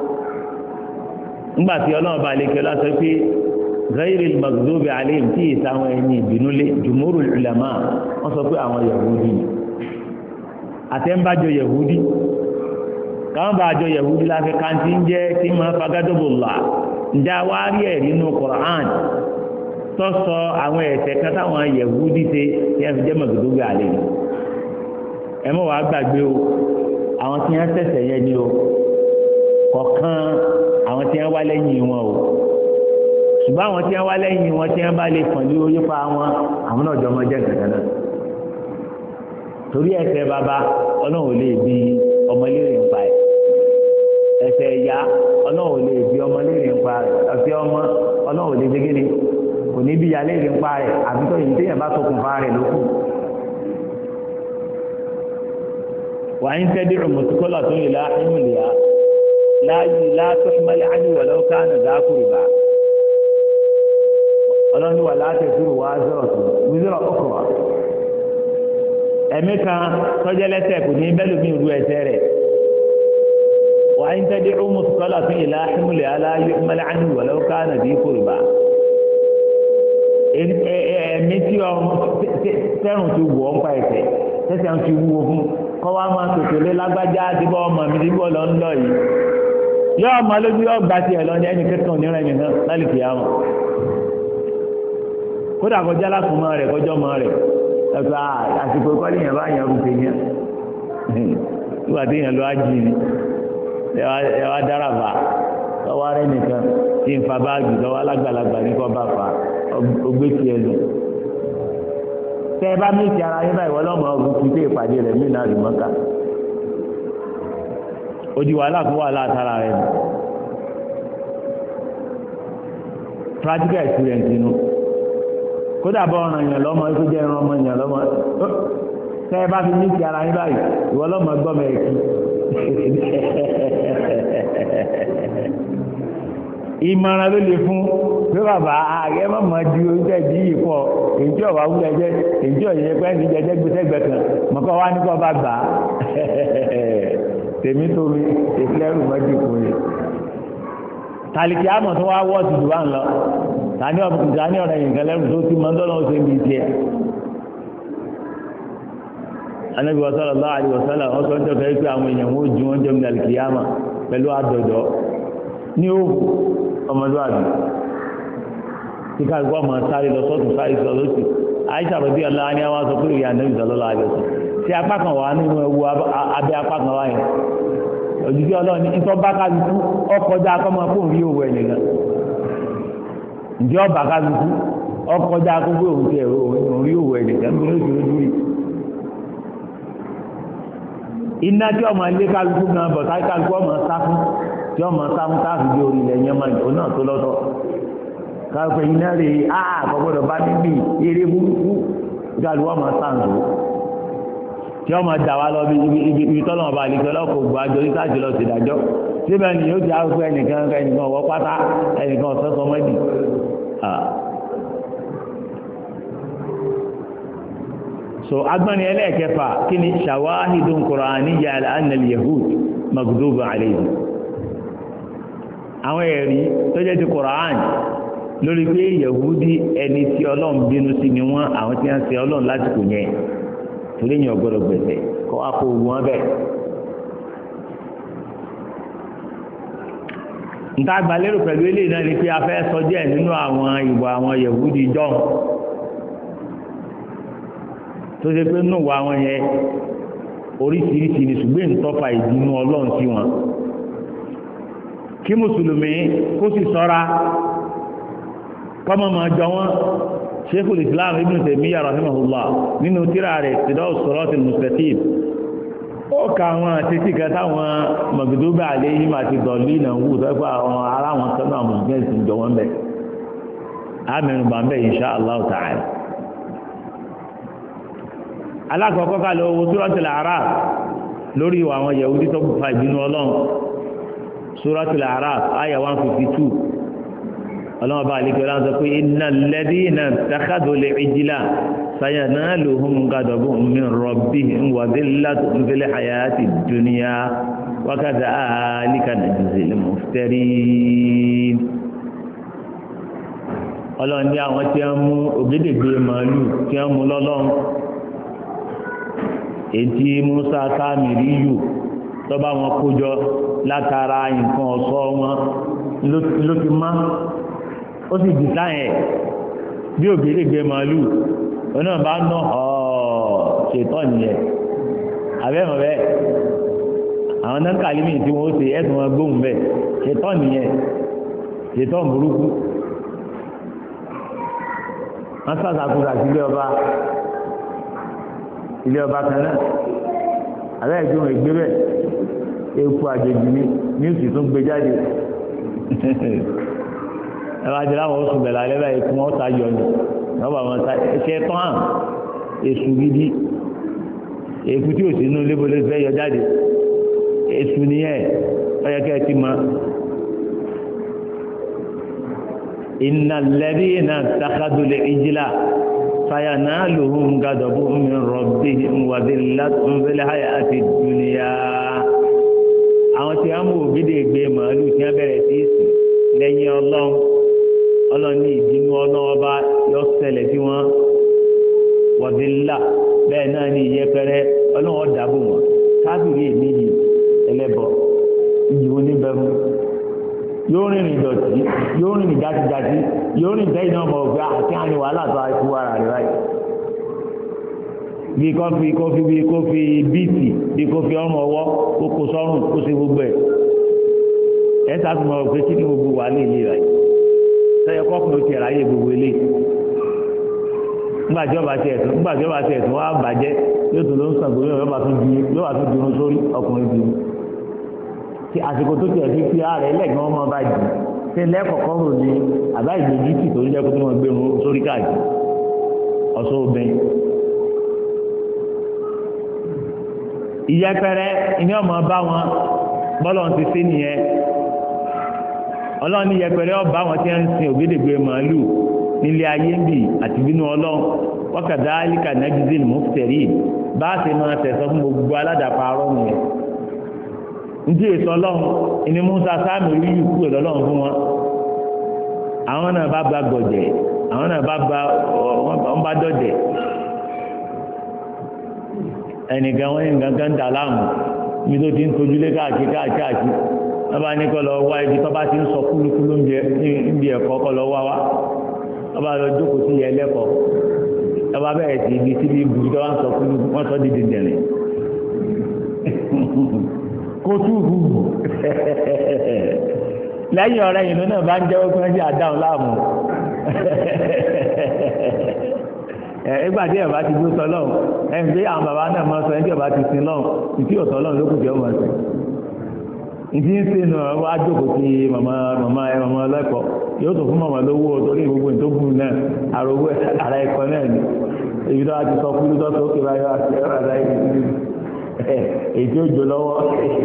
ńgbà tí ọlọ́run bá lè kí ọlá sọ pé ghayril maghdubi alayhim tí ìsáwọn ẹni ìbínúlé jumhurul ulama wọ́n sọ pé àwọn Yahudi àtẹ́ńbàjọ Yahudi káwọn bá àjọ Yahudi láti kántí ń jẹ́ tí máa fagadọ́bùlà ǹjẹ́ àwárí ẹ̀ nínú Qur'an tó sọ àwọn ẹ̀ṣẹ̀ kan táwọn Yahudi ṣe tí wọ́n fi jẹ́ Maghdubi alayhim ẹ mọ̀ wá gbàgbé o àwọn tí wọ́n ṣẹ̀ṣẹ̀ yẹn ni o kọ̀ọ̀kan àwọn tí wọ́n wá lẹ́yìn wọn o ṣùgbọ́n àwọn tí wọ́n wá lẹ́yìn wọn tí wọ́n bá lè kàn lé orí pa wọn àwọn náà jọ mọ́ jẹ́ kankan náà torí ẹ̀ṣẹ̀ bàbá ọlọ́run ò lè bi ọmọlẹ́rìn ń pa ẹ̀ ẹ̀ṣẹ̀ ìyá ọlọ́run ò lè bi ọmọlẹ́rìn ń pa ẹ̀ ẹ̀ṣẹ̀ ọmọ ọlọ́run ò lè ṣe kíni kò ní bí ìyálẹ́rìn ń pa ẹ̀ àbí tó yìí téèyàn bá ṣokùnfà rẹ̀ lókù. wà á ń tẹ́dí ọmọtúkọ́lá tó yẹ láàmúlẹ̀ láàyè látọ́símọ́lẹ́ ánìwọ̀ lọ́wọ́ káànà dákùrì bá ọlọ́run wà látẹ̀síwò wá zọ̀rọ̀ tó wíṣọ̀rọ̀ ọkọ̀ ẹ̀mí kan tọ́jẹ́ lẹ́sẹ̀ kò ní bẹ́lú mi ru ẹsẹ̀ rẹ̀ wà á ń tẹ́lẹ̀ ọmọ sọ́lá fún ìlà ìmúlẹ̀ aláyé mẹ́lẹ́ ánú wà lọ́wọ́ ká nàbí kòrìbà ẹ̀mí tí sẹ́rùn ti wọ̀ ń pa ẹsẹ̀ sẹ́sẹ̀ ti wúwo fún kọ́ wá máa tètè lé lágbájá àti bọ́ ọmọ mi níbọ̀ lọ ń lọ yìí yọ ọmọ lójú yọ gbà tiẹ̀ lọ ní ẹnì kẹtàn ní rẹ̀ nìkan lálẹ́ kìí àwọn kódà kọjá lásùnmọ́ rẹ̀ kọjọ́ mọ́ rẹ̀ ẹ̀ka àsìkò ìkọ́lé yẹn bá yẹn rúfe yẹn nígbà tí yẹn lọ ájì ni ẹ wá dára bá lọ́wọ́ rẹ̀ nìkan tí ń fa báàgì lọ́wọ́ alágbàlagbà ní kọ́ bá fa ọgbẹ́ tiẹ̀ lọ. tẹ́ ẹ bá méjì ara yín báyìí wọ́n lọ́mọ ọ̀gùn fi dé ìpàdé rẹ̀ mí náà rí mọ́ká ojú wàhálà fún wàhálà àtàrà rẹ̀ nù practical experience inú. kódà bọ́ ọ̀ràn èèyàn lọ́mọ tó jẹ́ ẹran ọmọ èèyàn lọ́mọ tẹ́ ẹ bá fi ní ti ara yín báyìí ìwọ lọ́mọ gbọ́mọ ẹ̀kí ìmọ̀ràn ló lè fún pé bàbá ààrẹ mọ̀mọ́ di oúnjẹ bí yìí pọ̀ èyí ọ̀wá wúlẹ̀ jẹ́ èyí ọ̀yẹ́ pẹ́ ní jẹjẹ́ gbẹ́sẹ̀gbẹ́ kan mọ̀kọ́ wá ní kọ́ bá gbà á tèmi tó mi ìfilẹ́rù mọ́jú fún mi. tàlìkì àmọ̀ tó wá wọ́ ti jù wá ń lọ tani ọ̀bùkún tani ọ̀rẹ́ yìí kan lẹ́rù tó ti mọ́ ńdọ́nà ó ṣe bí tiẹ̀. Ànábì sallallahu alaihi wasallam wọ́n sọ ń jọ fẹ́ pé àwọn èèyàn wọn ó ju wọn jẹ́ mi tàlìkì àmọ̀ pẹ̀lú àdọ̀dọ̀ ní òkú ọmọdúwàbí tí káàkiri ọmọ sáré lọ sọ́tún sáré sọ lọ́sì àìsà rẹ̀ bí ọlá ní àwọn sọ pé ìyá Ànábì sallallahu alaihi wasallam tí apá kan wà nínú ewu abẹ́ apá kan wáyé òjijì ọlọ́run ní ìtọ́ bá kálukú ọkọjá akọ́mọ fóun rí òwò ẹ̀ nìkan ǹjẹ́ ọba kálukú ọkọjá akọ́gbé òun ti ẹ̀rọ òun rí òwò ẹ̀ nìkan níbi ló ti lójú rí iná tí ọmọ ilé kálukú gan bọ̀ táyé kálukú ọmọ sáfún tí ọmọ sáfún káàfin bí orí ilẹ̀ yẹn máa ń náà tó lọ́tọ̀ káàkiri iná rè é á àkọ́gbọ́dọ̀ bá níbi eré burúkú kálukú ọmọ sáǹdó tí ọmọ dà wá lọ bí ibi tọ́lọ̀ ọba àlejò ọlọ́kọ̀ ògbó àjọ yìí káàkiri lọ sí ìdájọ́ síbẹ̀ ni yóò ti àwọn ẹnìkan ẹnìkan ọwọ́ pátá ẹnìkan ọ̀sọ́sọ mọ́dì. so agbani ẹlẹ́ẹ̀kẹfà kí ni shawahidun qur'aniyya ala anna al-yahud maghdubi alayhim àwọn ẹ̀rí tó jẹ́ ti Qur'an lórí pé yahudi ẹni tí ọlọ́run bínú sí ni wọ́n àwọn tí wọ́n ṣe ọlọ́run lásìkò yẹn torí yẹn ọgbọ́dọ̀ gbẹ̀sẹ̀ kọ́ akọ ogun wọn bẹ́ẹ̀. nta agbalérò pẹ̀lú eléyìí náà ni pé a fẹ́ sọ díẹ̀ nínú àwọn ìwà àwọn yahudi jọ́hún tó ṣe pé nínú ìwà àwọn yẹn oríṣiríṣi ni ṣùgbọ́n ìtọ́fà ìdínú ọlọ́run sí wọn kí mùsùlùmí kó sì ṣọ́ra kọ́mọ máa jọ wọn sheikhul islam ibn taymiyyah rahimahullah nínú tírà rẹ̀ iqtida'u siratil mustaqim ó ka àwọn àtẹ́tí kan táwọn maghdubi alayhim àti dọ̀lí náà wù tó fẹ́ àwọn ará wọn kan náà mùsùlùmí sì ń jọ wọn bẹ̀ àmín bàmbẹ́ insha Allah ta'ala. alákọ̀ọ́kọ́ ká lọ wo suratul a'raf lórí ìwà àwọn yahudi tó fa ìbínú ọlọ́run suratul a'raf àyà one fifty two ọlọ́wọ́ bá àlejò ọlọ́run sọ pé innal ladhina ittakhadhul ijla sayanaluhum ghadabun min rabbihim wa dhillatun fil hayatid dunya wa kadhalika najzil muftarin. ọlọ́run ní àwọn tí wọ́n mú ògédègbè màálù tí wọ́n mú lọ́lọ́run ètí Musa Sámìríyù tọ́ba wọn kójọ látara nǹkan ọ̀ṣọ́ wọn ló ti má ó sì dì sáyẹn bí ògèdègbè màálù oná bá ná ọ̀ọ́ ṣètọ́ nìyẹn àbẹ́mọ̀ bẹ́ẹ̀ àwọn náà kàlímì tí wọ́n ó ṣe ẹ̀sùn wọn gbóhùn bẹ́ẹ̀ ṣètọ́ nìyẹn ṣètọ́ burúkú wọ́n sàṣàkóso àti ilé ọba ilé ọba kan náà àbẹ́ ìjọba ìgbé bẹ́ẹ̀ eku àjèjì ní níwùsì tó ń gbé jáde ẹ̀rọ ajẹ́ láwọn oṣù bẹ̀rẹ̀ alẹ́ báyìí kí wọ́n ta yọ ni wọ́n bá wọn ta ẹ̀ṣẹ̀ tán hàn èṣù gidi èkú tí òsì inú lébólé fẹ́ yọ jáde èṣù nìyẹn ọyọ kẹ́ ẹ ti mọ. innal ladhina ittakhadhul ijla sayanaluhum ghadabun min rabbihim wa dhillatun fil hayatid dunya. àwọn tí wọ́n mú ògidègbè màálù tí wọ́n bẹ̀rẹ̀ sí í sìn lẹ́yìn ọlọ́run ọlọ́run ní ìdínú ọlọ́run ọba yọ ṣẹlẹ̀ sí wọn wọ̀dínlá bẹ́ẹ̀ náà ní ìyẹpẹrẹ ọlọ́run ọ̀dàbò wọn káàkiri èmi yìí ẹlẹ́bọ ìyí oníbẹ̀rù yóò rìnrìn dọ̀tí yóò rìnrìn játijáti yóò rìn tẹ́yìn náà mọ̀ òfin àti àní wàhálà tó àìkú ara rẹ̀ báyìí bí kọfí kọfí bí kọfí bíìtì bí kọfí ọrùn ọwọ́ kó kó sọ́rùn kó ṣe gbogbo ẹ̀ ẹ̀ sàtúmọ̀ òfin kí ni gbogbo wà lè lè rẹ̀ sẹ́yẹ kọ́kùnrin ti ẹ̀ráyè gbogbo ilé ńgbàjọba ti ẹ̀sùn ńgbàjọba ti ẹ̀sùn wá bàjẹ́ yóò tún ló ń sàn gbòmìnira yóò bá tún di yóò bá tún dirun sórí ọkùnrin di ti àsìkò tó tiẹ̀ fi fi ààrẹ lẹ́gbẹ̀ẹ́ wọn máa bá jù ṣe lẹ́kọ̀ọ́kọ́ rò ní àbá ìgbèjì tì tó ń jẹ́ kó tó wọn gbé wọn sórí káàdì ọ̀ṣọ́ obìnrin. ìyẹpẹrẹ ìní ọmọ bá wọn bọ́lọ̀ ti sí nìyẹn ọlọ́run ní yẹpẹrẹ ọba àwọn tí wọ́n ń sin ògédègbè màálù nílé ayé ń bì àti bínú ọlọ́run wákàtí alíkà nàìjíríà mọ́fẹ́rì bá a ṣe máa tẹ̀sọ́ fún gbogbo aládàpárọ́ nìyẹn njẹ́ èso ọlọ́run ìní musa sáàmì rí ikú ẹ̀ lọ́lọ́run fún wọn àwọn náà bá ba gbọ̀jẹ̀ àwọn náà bá ba wọ́n bá dọ̀jẹ̀ ẹnìkan wọ́n yẹn gangan dà láàmú mi tó ti ń tojúlé káàkiri káàkiri káàkiri wọ́n bá ní kọ́ lọ wá ibi tó bá ti ń sọ kúlúkúlú níbi ẹ̀kọ́ kọ́ lọ wá wá wọ́n bá lọ jókòó sí yẹ lẹ́kọ̀ọ́ wọ́n bá bẹ̀rẹ̀ sí ibi síbi ibùdó tó wá ń sọ kúlúkúlú wọ́n sọ dídì dẹ̀rẹ̀ kótó hùhù lẹ́yìn ọ̀rẹ́ yìí náà bá ń jẹ́wọ́ pé wọ́n ti àdáhùn láàmú ẹgbà tí ẹ̀ bá ti gbó sọ lọ́wọ́ ẹ̀ ń gbé àwọn bàbá náà máa sọ ẹ̀ tí ẹ̀ bá ti sin lọ́wọ́ ìtí ọ̀tọ̀ lọ́wọ́ ló kù tí ó máa sọ ìdí ń sin nù wá jókòó sí màmá màmá ẹ màmá ọlọ́kọ̀ yóò tó fún màmá lówó torí gbogbo ìtókùn náà àròwé ara ẹ̀kọ́ náà ni èyí tó wá ti sọ kúrú tó sókè báyọ̀ àti ẹ̀rọ àdá yìí èyí tí ó jò lọ́wọ́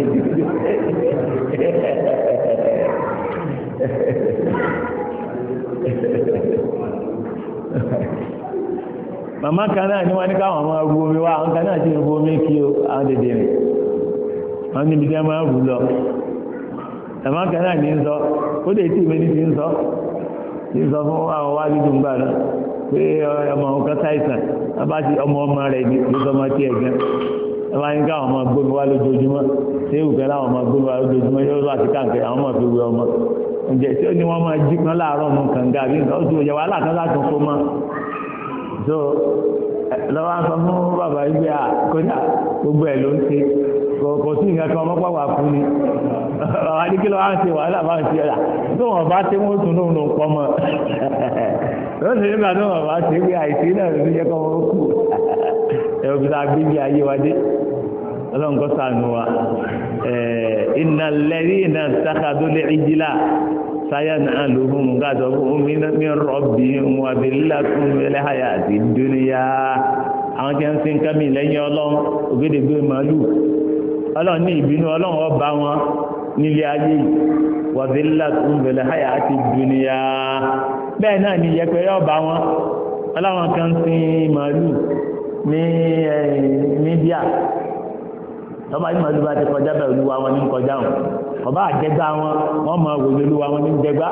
màmá kan náà ni wọ́n ní káwọn ọmọ ru omi wá àwọn kan náà ti ru omi kí o àwọn dèdè rìn wọ́n níbi tí wọ́n máa rù lọ màmá kan náà ní ń sọ ó lè tí ìmẹ́ni ti ń sọ ti ń sọ fún àwọn wá dídùn gbà náà pé ọmọ òun kan sáìsàn bá ti ọmọ ọmọ rẹ̀ ní ìsọmọ tí ẹ̀ gan wọ́n máa ń ká àwọn ọmọ gbómi wá lójoojúmọ́ tí èwù kan láwọn ọmọ gbómi wá lójoojúmọ́ yóò lọ àti káàkiri àwọn ọmọ fi wé ọmọ ǹjẹ́ tí ó ní wọ́n máa jí kan láàárọ̀ ọmọ kànga àbí nǹkan ó ti wòye wàhálà kan láti kó mọ́ so lọ́wọ́ sọ fún bàbá yìí bí i kódà gbogbo ẹ̀ ló ń ṣe kò sí nǹkan kan ọmọpá wà fún ni bàbá ní kí ló wá ń ṣe wàhálà máa ń ṣe ọ̀la tó wọn bá ṣe wọ́n tún lóun ló ń pọ́ mọ́ lọ́sẹ̀ nígbà tó wọn bá ṣe pé àìsí náà ló ń jẹ́ kọ́ wọn kú ẹ̀ òbí ta gbé bí ayé wa dé ọlọ́run kọ́ sànù wa innal ladhina ittakhadhu al-ijla sayan'aluhum ghadabun min rabbihim wa dhillatun fil hayati dunya àwọn tí wọ́n ń sin kámi lẹ́yìn ọlọ́run ògédègbè màálù ọlọ́run ní ìbínú ọlọ́run ọba wọn nílé ayé wa dhillatun fil hayati dunya bẹ́ẹ̀ náà ní yẹpẹrẹ ọba wọn ọlọ́run kan sin màálù ní mídíà tọ́ba yìí màálù bá ti kọjá bẹ́ẹ̀ olúwa wọn ní kọjá wọn ọba àjẹgbá wọn wọn mọ òwòye olúwa wọn ní jẹgbá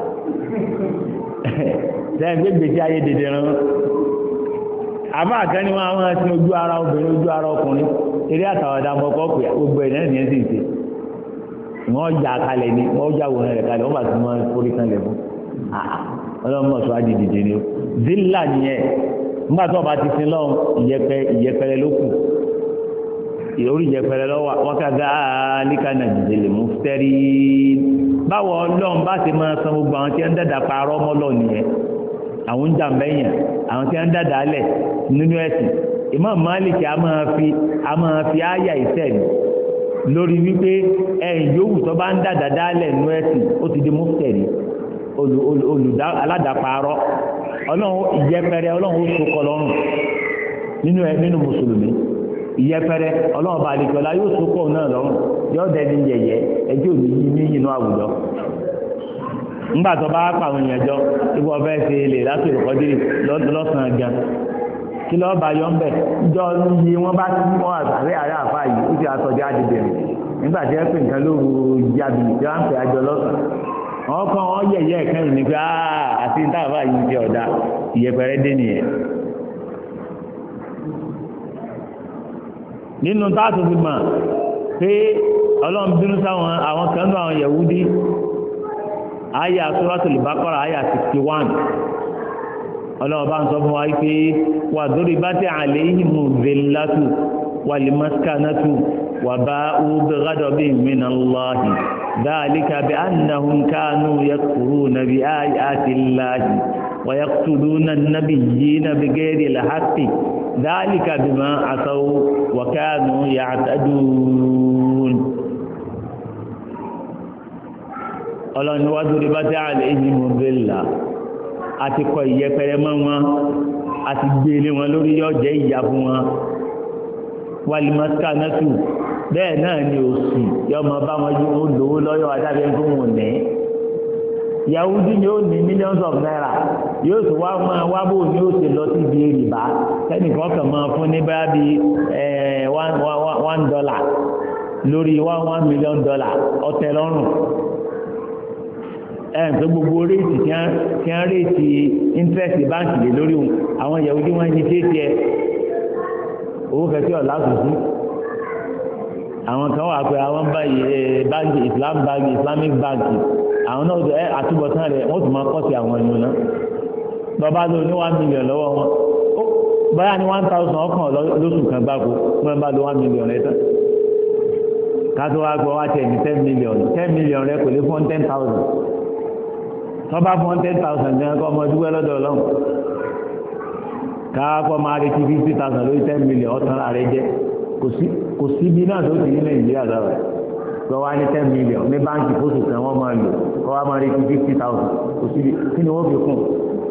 lẹ́yìn gbé gbèsè ayé dèdè rán àmọ́ àkẹ́ni wọn àwọn ẹtì ojú ara obìnrin ojú ara ọkùnrin eré àtàwọ̀dà mọ́kọ́ pé gbogbo ẹ̀ náà ní ẹ̀sìn ìṣe wọ́n yà kalẹ̀ ni wọ́n yà wòrán rẹ̀ kalẹ̀ wọ́n bá ti mọ orí kan lẹ̀ fún ọlọ́mọ sọ á di dìde ni ó zilla nìyẹn nígbà tó ọba ti sin lọ́wọ́ ìyẹpẹ ìyẹpẹrẹ ló kù orí ìyẹpẹrẹ lọ́wọ́ wákàtí alíkà nàìjíríà lè mú fẹ́rí báwo ọlọ́run bá ti máa san gbogbo àwọn tí wọ́n ń dàdà parọ́ mọ́lọ́ nìyẹn àwọn ń jàmbẹ́yàn àwọn tí wọ́n ń dàdà alẹ̀ nínú ẹ̀sìn Imam Malik a máa fi a máa fi áyà ìsẹ́ni lórí wípé ẹ̀yìn yòówù tó bá ń dàdà dálẹ̀ nínú ẹ̀sìn ó ti di mufti olùdá aládàparọ́ ọlọ́run ìyẹpẹrẹ ọlọ́run ó so kọ lọ́rùn nínú ẹ nínú mùsùlùmí ìyẹpẹrẹ ọlọ́run bá àlejò ọlá yóò so kọ náà lọ́rùn yóò dẹni yẹyẹ ẹjọ́ òní yí ní inú àwùjọ ńgbà tó bá pa àwọn èèyàn jọ ibò ọbẹ̀ ṣe lè láti ìrọ̀kọ́dé lọ́sàn-án gan kí lọ́ọ́ bá yọ ń bẹ̀ jọ iye wọn bá ti mọ́ àtàrí àárẹ̀ àfa yìí ó ti àtọ̀jọ́ àdìbẹ̀ nígbà tí ẹ pè nǹkan lóru ìjàbì tí wọ́n ń pè àjọ lọ́sàn-án wọ́n kàn wọ́n yẹ̀yẹ́ ẹ̀kan yìí ni pé àti táàbà yìí ti ọ̀dà ìyẹpẹrẹ dé nìyẹn. nínú táàtù fi mọ̀ pé ọlọ́run bínú sáwọn àwọn kan nínú àwọn Yẹ̀wúdí àyà Suratul Baqara àyà sixty one ọlọ́run bá ń sọ fún wa pé wà dórí bá tẹ̀ alayhimu dhillatu wal maskanatu wa ba'u bi ghadabin minallahi ذلك بأنهم كانوا يكفرون بآيات الله ويقتلون النبيين بغير الحق ذلك بما عصوا وكانوا يعتدون ọlọ́ni wá dúró bá tẹ́ àlẹ́ ìhìn mọ̀bẹ́lá àti kọ ìyẹpẹrẹ mọ́ wọn àti gbélé wọn lórí yọ jẹ́ ìyà fún wọn wàlìmọ́síkà náà tù bẹ́ẹ̀ náà ni òsì yọ máa bá wọn yóò lówó lọ́yọ́ adábẹ́ fún wọn ní Yahudi ni ó ní millions of naira yóò sì wá máa wá bò ní ó ti lọ sí ibi rìbá sẹ́nìkan kàn máa fún ní bá bí one one dollar lórí one one million dollar ọ̀tẹ̀ lọ́rùn ẹ̀ pé gbogbo réètì tí wọ́n réètì interest báńkì lé lórí àwọn Yahudi wọ́n ní ṣé tiẹ̀ owó kẹsí ọ̀la tuntun àwọn kan wà pé àwọn báyìí báńkì Islam bank Islamic bank àwọn náà ẹ àtúbọ̀tán rẹ̀ wọ́n tún máa kọ́ sí àwọn ẹ̀yìn náà bàbá ló ní one million lọ́wọ́ wọn ó báyà ní one thousand ọkàn lóṣù kan gbáko wọ́n bá lo one million rẹ̀ tán kátó wá gbọ́ wá tẹ̀ ní ten million ten million rẹ̀ kò lè fún ten thousand tọ́ bá fún ten thousand ní ẹ̀kọ́ ọmọ dúpẹ́ lọ́dọ̀ ọlọ́run káàkọ́ máa retí fifty thousand lórí ten million ọ̀tàn rẹ̀ jẹ́ kò sí bí náà tó ti ní Nàìjíríà dára lọ wá ní ten million ní báńkì fóṣù kan wọ́n máa lò kọ́ wá máa retí fifty thousand kò sí bí kí ni wọ́n fi kún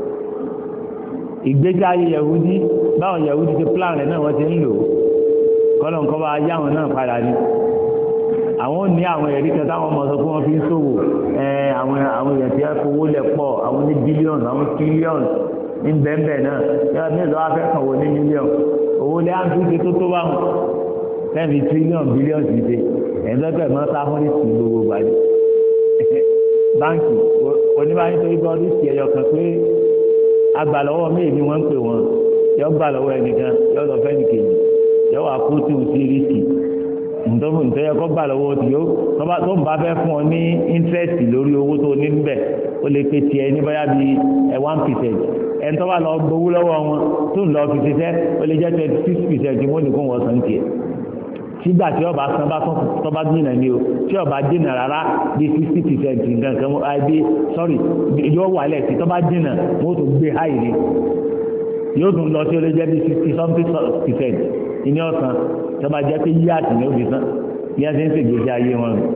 ìgbésí ayé Yahudi báwọn Yahudi ti plan rẹ̀ náà wọ́n ti ń lò kọ́lọ̀ nǹkan bá yá àwọn náà padà ní àwọn ò ní àwọn ẹ̀rí kan táwọn ọmọ sọ pé wọ́n fi ń ṣòwò àwọn àwọn èèyàn tí wọ́n fowó lẹ̀ pọ̀ àwọn ní billions àwọn trillions ní bẹ́ẹ̀bẹ́ẹ̀ náà yàrá mi lọ́wọ́ afẹ́ kan wọ ní million owó lẹ́ àǹtí ti tó tó báwọn ten trillion billion ti ṣe ẹ̀ńdọ́gbẹ̀ mọ́ sáfún ní sùn gbogbo gbàdé báńkì oníbàáyí tó gbọ́ ní sí ẹyọ kan pé agbàlọ́wọ́ méjì ni wọ́n ń pè wọ́n yọ gbàlọ́wọ́ ẹnìkan yọ lọ fẹ́ nìkejì yọ wà kó tí o sí rísì ntọ́fún ntọ́yẹ kọ́ gbàlọ́wọ́ tí yó tó ń bá fẹ́ fún ọ ní íńtírẹ́sì lórí owó tó ní níbẹ̀ ó lè pe tiẹ̀ ní báyà bíi ẹ̀ one percent ẹ̀ ń tọ́ bá lọ gbowó lọ́wọ́ wọn tó ń lọ fi ṣiṣẹ́ ó lè jẹ́ twenty six percent wọ́n nìkan wọ́n san tiẹ̀ sígbà tí ọba san bá tọ́ bá dínà ní o tí ọba dínà rárá bí sixty percent nǹkan kan àìbí sorry yóò wà lẹ̀ tí tọ́ bá dínà wọ́n tó gbé háì ní yóò tún lọ sí ó lè jẹ́ bí sixty something percent ìní ọ̀sán tọ́ bá jẹ́ pé yí àtì ní òbí sán bí a ṣe ń ṣègbésí ayé wọn rẹ̀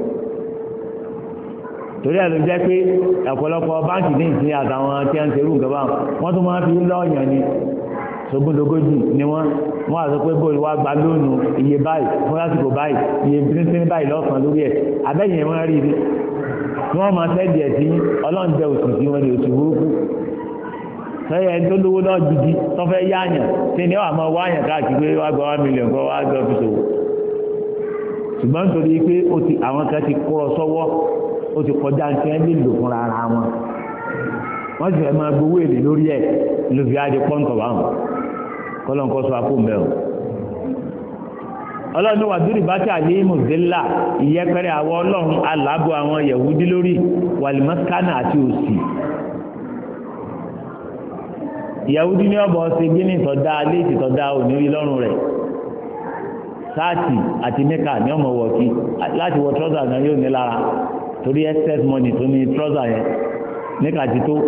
torí ẹ̀ ló jẹ́ pé ọ̀pọ̀lọpọ̀ báńkì ní ìsìn àtàwọn tí a ń ṣerú nǹkan báwọn wọ́n tún máa fi lọ́ọ̀yàn ni sogúndogójì ni wọ́n wọ́n á sọ pé bóyá wàá gba lóònù iye báyìí fún lásìkò báyìí iye pínpín báyìí lọ́sàn lórí ẹ̀ abẹ́yẹn wọ́n rí rí wọ́n máa tẹ́lẹ̀ ẹ̀ sí ọlọ́ọ̀dẹ òsì sí wọn ní oṣù burúkú sọ́yẹ́ ẹni tó lówó náà gidi tó fẹ́ yáàyàn tí ni wàá máa wáyàn káàkiri pé wàá gba one million kọ́ wàá gba ọ́fíìsì òwò ṣùgbọ́n nítorí pé ó ti àwọn kan ti kọ́ ọ sọ́wọ́ ó ti kọjá ní ẹ́ lè lò fúnra ara wọn wọ́n sì fẹ́ máa gbowó èlé lórí ẹ̀ ló fi á di pọ́ńtọ̀ báwọn kọlọ́nkọ́ sọ akó mẹ́ọ̀ ọlọ́run wà dúrì bá tí àyè mùsùlùmí ìyẹ́pẹ̀rẹ̀ àwọn ọlọ́run aláàbò àwọn Yahudi lórí wàlìmọ́sánà àti òsì Yahudi ní ọ̀bọ̀ ṣe gíní tọ́da léèkì tọ́da ònírí lọ́rùn rẹ̀ sáàtì àti mẹ́kà ní ọmọ wọ̀kí láti wọ trọ́sà náà yóò ní lára torí excess money tó ní trọ́sà yẹn mẹ́kà ti tó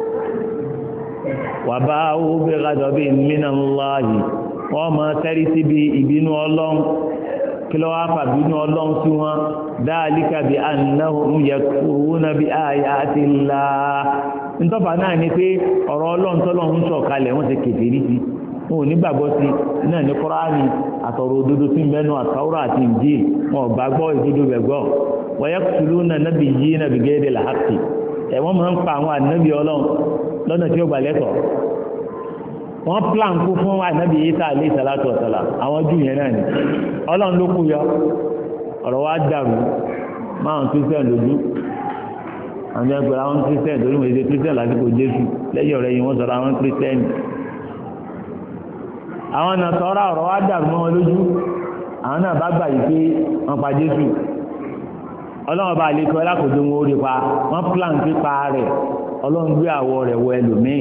wàbá owó bẹ́ẹ̀ kájọ bí mínà ńláàyè wọ́n máa tẹ́rí síbi ìbínú ọlọ́run kí lọ́wọ́ àfàbínú ọlọ́run sí wọn dáàlíkà bí annahum yakfuruna bí ayati llah ntọ́fà náà ni pé ọ̀rọ̀ ọlọ́run tọ́lọ́run sọ̀ kalẹ̀ wọ́n ti kèfèrí sí wọn ò ní gbàgbọ́ sí náà ní Kùránì àtọ̀rọ̀ òdodo sí mẹ́nu àtàwọ́rọ̀ àti Ìnjíl wọn ò gbàgbọ́ ìdodo rẹ̀ gbọ́ wa yaqtuluna nabiyyina bighayri al-haqqi ẹ̀wọ́n máa ń pa àwọn ànábì ọlọ́run lọ́nà tí ó gbà lẹ́tọ̀ọ́ wọ́n plan kú fún ànábì Ìsá alayhi salatu wa salam àwọn jù yẹn náà ni ọlọ́run ló kú yọ ọ̀rọ̀ wa dàrú máa ń kírísítẹ́n lójú àwọn ẹgbẹ́ àwọn kírísítẹ́n torí wọ́n ṣe kírísítẹ́n lásìkò Jésù lẹ́yìn ọ̀rẹ́ yìí wọ́n sọ̀rọ̀ àwọn kírísítẹ́n àwọn náà sọ̀rọ̀ ọ̀rọ̀ wa dàrú mọ́ wọn lójú àwọn náà bá gbà yìí pé wọ́n pa Jésù ọlọ́run bá lè kọ́ lákòóso wọn ó rí pa wọ́n plan pípa rẹ̀ ọlọ́run gbé àwọ̀ rẹ̀ wọ ẹlòmíì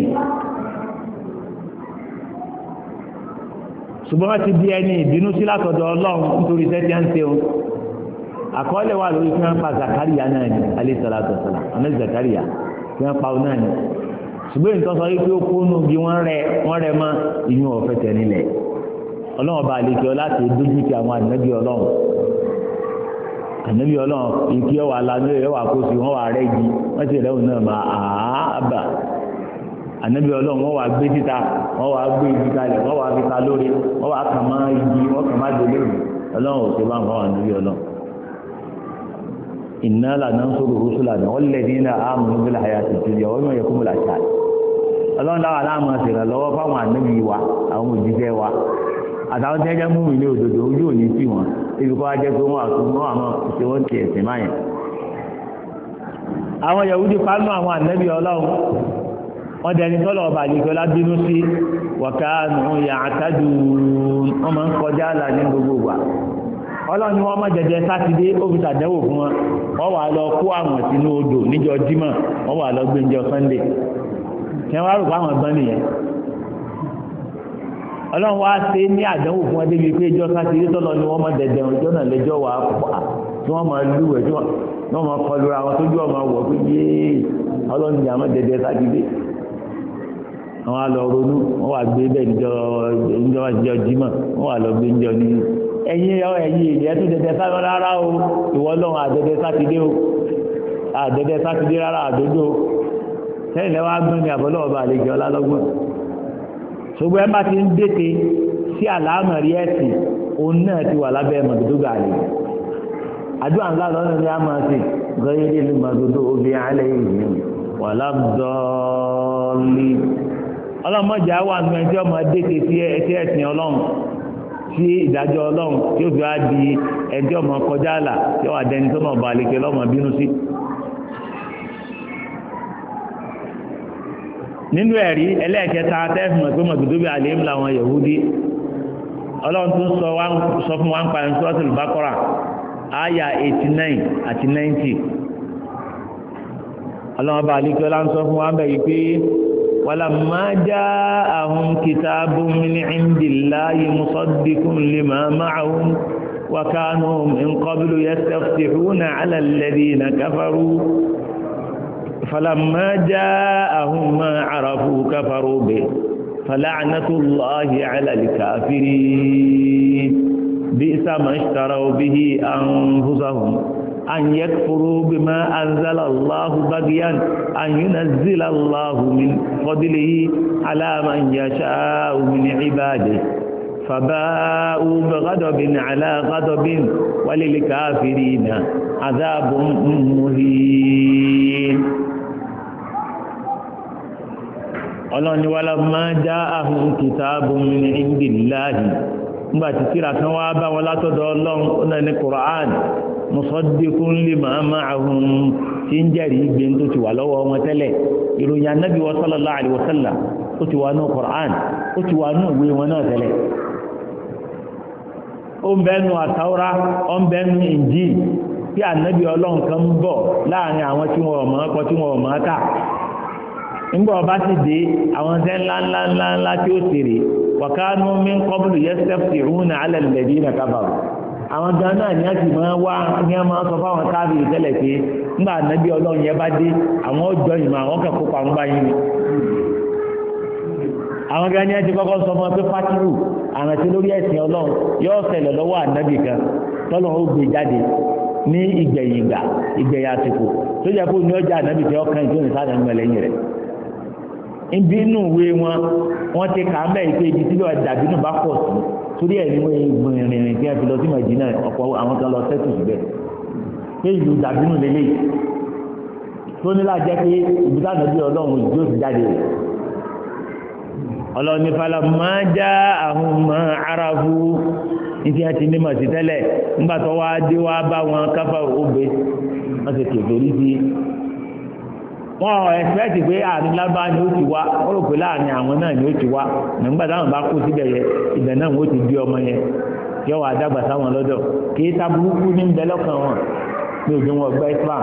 ṣùgbọ́n wọ́n ti di ẹni ìbínú sí látọ̀dọ̀ ọlọ́run nítorí sẹ́tí à ń ṣe òun àkọọ́lẹ̀ wà lórí fún wọn pa Zakariya náà ní alayhi salatu wassalam àmì Zakariya fún wọn pa òun náà ní ṣùgbọ́n ìtọ́ sọ wípé ó kónú bí wọ́n rẹ wọ́n rẹ mọ́ inú ọ̀fẹ́ tẹ̀ nílẹ̀ ọlọ́run bá lè kọ́ láti dójú ti àwọn ànábì ọlọ́run ànábì ọlọ́run ìkí ọwà lánàá ẹ̀wà kó sí wọ́n wà rẹ́ igi wọ́n sì rẹ́wọ̀n náà máa àábà ànábì ọlọ́run wọ́n wà gbé títa wọ́n wà gbé igi kalẹ̀ wọ́n wà fi ta lórí wọ́n wà kàn máa igi wọ́n kàn máa délé òní ọlọ́run ò ṣe bá wọn ànábì ọlọ́run inna lanansuru rusulana walladhina amanu bil hayati dunya wa yawma yaqumul ashhad ọlọ́run dáwà láàmú ṣèrànlọ́wọ́ fáwọn ànábì wa àwọn òjíṣẹ́ wa àtàwọn tí wọ́n jẹ́ múmi ní òdodo ojú òní sí wọn ibi kọ́ ajẹ́ pé wọ́n àtúnmọ́ àwọn ìṣe wọ́n ti ẹ̀sìn máyẹn. àwọn Yahudi fánú àwọn ànábì ọlọ́run wọ́n dẹni tọ́lọ̀ ọba àlejò lábínú sí wọ̀kánù yàtàdù wọ́n máa ń kọjá àlà ní gbogbo wa ọlọ́run ni wọ́n má jẹjẹ sátidé ó fi ṣàdánwò fún wọn wọ́n wà lọ kó àwọn sínú odò níjọ́ jímọ̀ wọ́n wà lọ gbé níjọ́ Sunday kí wọ́n rò pé àwọn gbọ́n nìyẹn ọlọ́run wá ṣe ní àdánwò fún wọn débi pé ìjọ sátidé tọ́lọ ni wọ́n má jẹjẹ ọjọ́ náà lẹ́jọ́ wà á tí wọ́n máa lúwẹ̀ tí wọ́n máa kọlu àwọn tójú ọmọ wọ̀ pé yéé ọlọ́run ni àwọn jẹjẹ sátidé àwọn alọ ronú wọn wà gbé bẹ́ẹ̀ níjọ́ níjọ́ níjọ́ jímọ̀ wọn wà lọ gbé níjọ́ ní ẹ̀yin ẹ̀yin èyí tó dẹdẹ sábà rárá o ìwọ lọ́wọ́ àdẹdẹ sátidé o àdẹdẹ sátidé rárá àdójó sẹ́yìn lẹ́wọ́ agbọ́n ní àbọ̀lọ́wọ́ bá àlejò ọlálọ́gbọ̀n ṣùgbọ́n ẹ bá ti ń dètè sí àlámọ̀rí ẹ̀sìn òun náà ti wà lábẹ́ mọ̀tòdógà rẹ̀ àdúrà ńlá lọ́nà ní àmọ́sí gọ́yẹ́dẹ́ ní mọ̀tòdó obìnrin alẹ́ yìí wà lábdọ́ọ́lì ọlọ́mọdé àwọn àmì ẹjọ́ máa dètè sí ẹtí ẹ̀sìn ọlọ́run sí ìdájọ́ ọlọ́run tí ó fi wá di ẹjọ́ máa kọjá àlà tí ó wà dẹni tó máa bá àlekè lọ́mọ bínú sí. nínú ẹ̀rí ẹlẹ́ẹ̀kẹta tẹ́fùmọ̀ pé mọ̀gbìdóbi àlèémù làwọn Yahudi ọlọ́run tún sọ fún wa ń pa ẹ̀ńtọ́ Suratul Baqara àyà eighty nine àti ninety ọlọ́run bá àlekè ọlá ń sọ fún wa ń bẹ̀ yìí pé walamma ja'ahum kitabun min indillahi musaddiqun lima ma'ahum wa kanu min qablu yastaftihuna 'ala alladhina kafaru فلما جاءهم ما عرفوا كفروا به فلعنة الله على الكافرين بئس ما اشتروا به أنفسهم أن يكفروا بما أنزل الله بغيا أن ينزل الله من فضله على من يشاء من عباده فباءوا بغضب على غضب وللكافرين عذاب مهين ọlọ́ni wàlá máa já ahùn kitabun min indillahi nígbà tí tírà kan wá bá wọn látọ̀dọ̀ ọlọ́run ó náà ní Qur'an musaddiqun lima ma'ahum tí ń jẹ́rìí gbé tó ti wà lọ́wọ́ wọn tẹ́lẹ̀ ìròyìn anábì wa sallallahu alaihi wa sallam ó ti wà ní Qur'an ó ti wà ní ìwé wọn náà tẹ́lẹ̀ ó ń bẹ́nu àtàwọ́rá ó ń bẹ́nu Injil tí anábì ọlọ́run kan ń bọ̀ láàrin àwọn tí wọn ò mọ̀ ọ́kọ tí wọn ò mọ̀ ọ́ta nígbà ọba sì dé àwọn ṣẹ́ ńlá ńlá ńlá ńlá tí ó tèrè wa kanu min qablu yastaftihuna 'ala alladhina kafaru àwọn gan náà ní àti máa wá ní a máa sọ fáwọn káàbì tẹ́lẹ̀ pé nígbà ànábì ọlọ́run yẹn bá dé àwọn ọjọ́ ìmọ̀ àwọn kan kópa ń bá yín ni àwọn gan ní àti kọ́kọ́ sọ fún ọ pé fátírù àwọn tí lórí ẹ̀sìn ọlọ́run yóò ṣẹlẹ̀ lọ́wọ́ ànábì kan tọ́lọ́ ó gbé jáde ní ìgbẹ̀yìn ìgbà ìgbẹ̀yìn àsìkò tó jẹ́ kó ní ọjà ànábì tí ọkàn ìjọ́ni sáà ń gbẹ̀lẹ́yìn rẹ̀ ibi inú ìwé wọn wọ́n ti kà á bẹ́ẹ̀ pé ibi tí wọ́n dàbí nù bá pọ̀ sí torí ẹ̀ ní wọ́n gbìn rìnrìn tí wọ́n fi lọ sí Mẹdínà ọ̀pọ̀ àwọn kan lọ sẹ́tù síbẹ̀ pé ìlú dàbí nù lélẹ̀ tó ní láti jẹ́ pé ibi táwọn ẹbí ọlọ́run yóò ti jáde rẹ̀ ọlọ́run ní fàlà máa já àwọn ọmọ aráàfù ní tí wọ́n ti ní màsí tẹ́lẹ̀ nígbà tó wá dé wá bá wọn káfà òbe wọ́n ti kèfèrí sí wọn ọ̀ ẹ̀sìpẹ́tì pé àárín lábá ni ó ti wá wọ́n rò pé láàrin àwọn náà ni ó ti wá nígbà táwọn bá kó síbẹ̀ yẹ ibẹ̀ náà wọ́n ti bí ọmọ yẹn kí wọ́n àdàgbà sáwọn lọ́dọ̀ kì í ta burúkú ní bẹ lọ́kàn wọn ní òjò wọn gbẹ́ islam.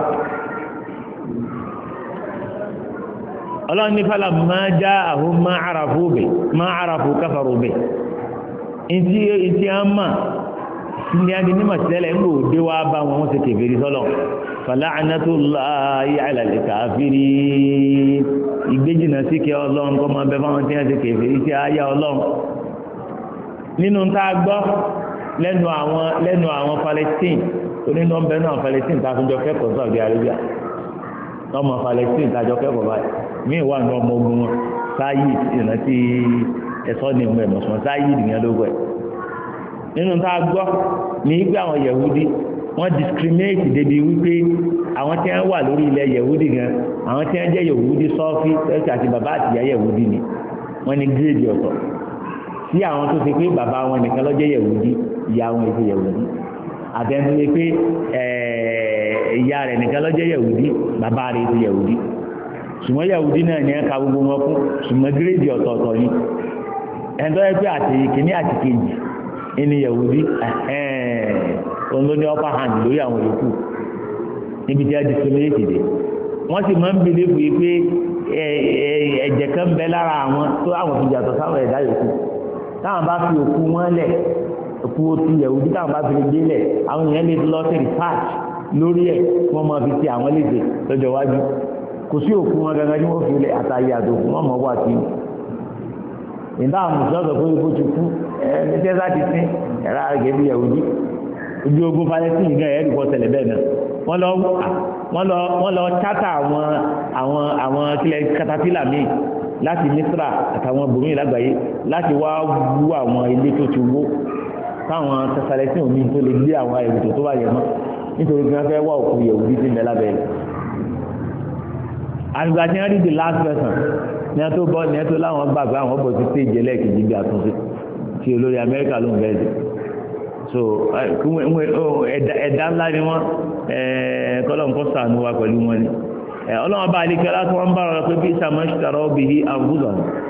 ọlọ́run ní fàlà máa já àhún máa àràfù bẹ̀ máa àràfù káfàrù bẹ̀ ìtì ìtì àmà ní adi ní màsílẹ̀ ń gbòó dé wá bá wọn wọ́n ti kèfèrí sọ́lọ̀ fala'natullahi 'ala al-kafirin ìgbéjìnà sí kí ọlọ́run kọ́ máa bẹ fáwọn tí wọ́n ti kèfèrí sí ayá ọlọ́run nínú tá a gbọ́ lẹ́nu àwọn lẹ́nu àwọn Palestine onínú ọbẹ̀ náà Palestine tá a tún jọ kẹ́kọ̀ọ́ Saudi Arabia ọmọ Palestine tá a jọ kẹ́kọ̀ọ́ báyìí mí wà ní ọmọ ogun wọn sáyé ìrántí ẹ̀sọ́ ní ìmọ̀ ẹ̀mọ̀sán sáyé ìdìyàn lógún ẹ̀ nínú tá a gbọ́ ní ìgbé àwọn Yahudi wọ́n discriminate débi wípé àwọn tí wọ́n wà lórí ilẹ̀ yẹ̀wúdì gan àwọn tí wọ́n jẹ́ yẹ̀wúdì sọ́ọ́fì ẹ̀sì àti bàbá àtìyá yẹ̀wúdì ni wọ́n ní gírèdì ọ̀tọ̀ sí àwọn tó ṣe pé bàbá wọn nìkan ló jẹ́ yẹ̀wúdì ìyá wọn èso yẹ̀wúdì àtẹ̀ntó ṣe pé ìyá rẹ̀ nìkan ló jẹ́ yẹ̀wúdì bàbá rẹ̀ èso yẹ̀wúdì ṣùgbọ́n yẹ̀wúdì náà ní ẹ̀ka gbogbo wọn fún ṣùgbọ́n gírèdì ọ̀tọ̀ọ̀tọ̀ ni ẹ̀ńtọ́ yẹ pé àti kìíní àti kejì ẹni yẹ̀wúdì òun ló ní upper hand lórí àwọn yòókù níbi tí a discriminate dé wọ́n sì máa ń believe yìí pé ẹ̀jẹ̀ kan bẹ lára àwọn tó àwọn fi yàtọ̀ sáwọn ẹ̀dá yòókù táwọn bá fi òkú wọn lẹ̀ òkú ti Yẹhudi táwọn bá fi lè gbé lẹ̀ àwọn èèyàn lè lọ sí research lórí ẹ̀ wọ́n máa fi ti àwọn léde lọ́jọ́ iwájú kò sí òkú wọn gangan tí wọ́n fi lẹ̀ àtàyè àtòkù wọn mọ̀ wá sí i ìdá àwọn mùsùlùmí sọ pé ikú ti kú ẹ ní tẹ́sà ti sín ẹ̀rọ àgẹ́ bí Yẹhudi ojú ogun Palestine gan ẹ̀rí kọ́ tẹ̀lẹ̀ bẹ́ẹ̀ náà wọ́n lọ wọ́n lọ wọ́n lọ chata àwọn àwọn àwọn kílẹ̀ katapila míì láti Misra àtàwọn bòmíì lágbàáyé láti wá wú àwọn ilé tó ti wó káwọn Palestine omi tó lè gbé àwọn èrò tó wà yẹn mọ́ nítorí bí wọ́n fẹ́ wá òkú Yẹhudi ti mẹ́lá bẹ́ẹ̀. àgbà tí wọ́n rí the last person ní ẹ tó bọ́ ní ẹ tó láwọn gbàgbé àwọn bọ̀ sí stage ẹlẹ́ẹ̀kejì bí àtúnṣe tí olórí Amẹ́ríkà ló ń bẹ́ẹ̀ dé so ẹ̀dá ńlá ni wọ́n kọ́lọ̀ nǹkan sànù wa pẹ̀lú wọn ni ọlọ́wọ́n bá alẹ́ kẹ́lá tí wọ́n ń bá wọn pé bí sàmọ́sítàrọ́ bí i àbúzọ̀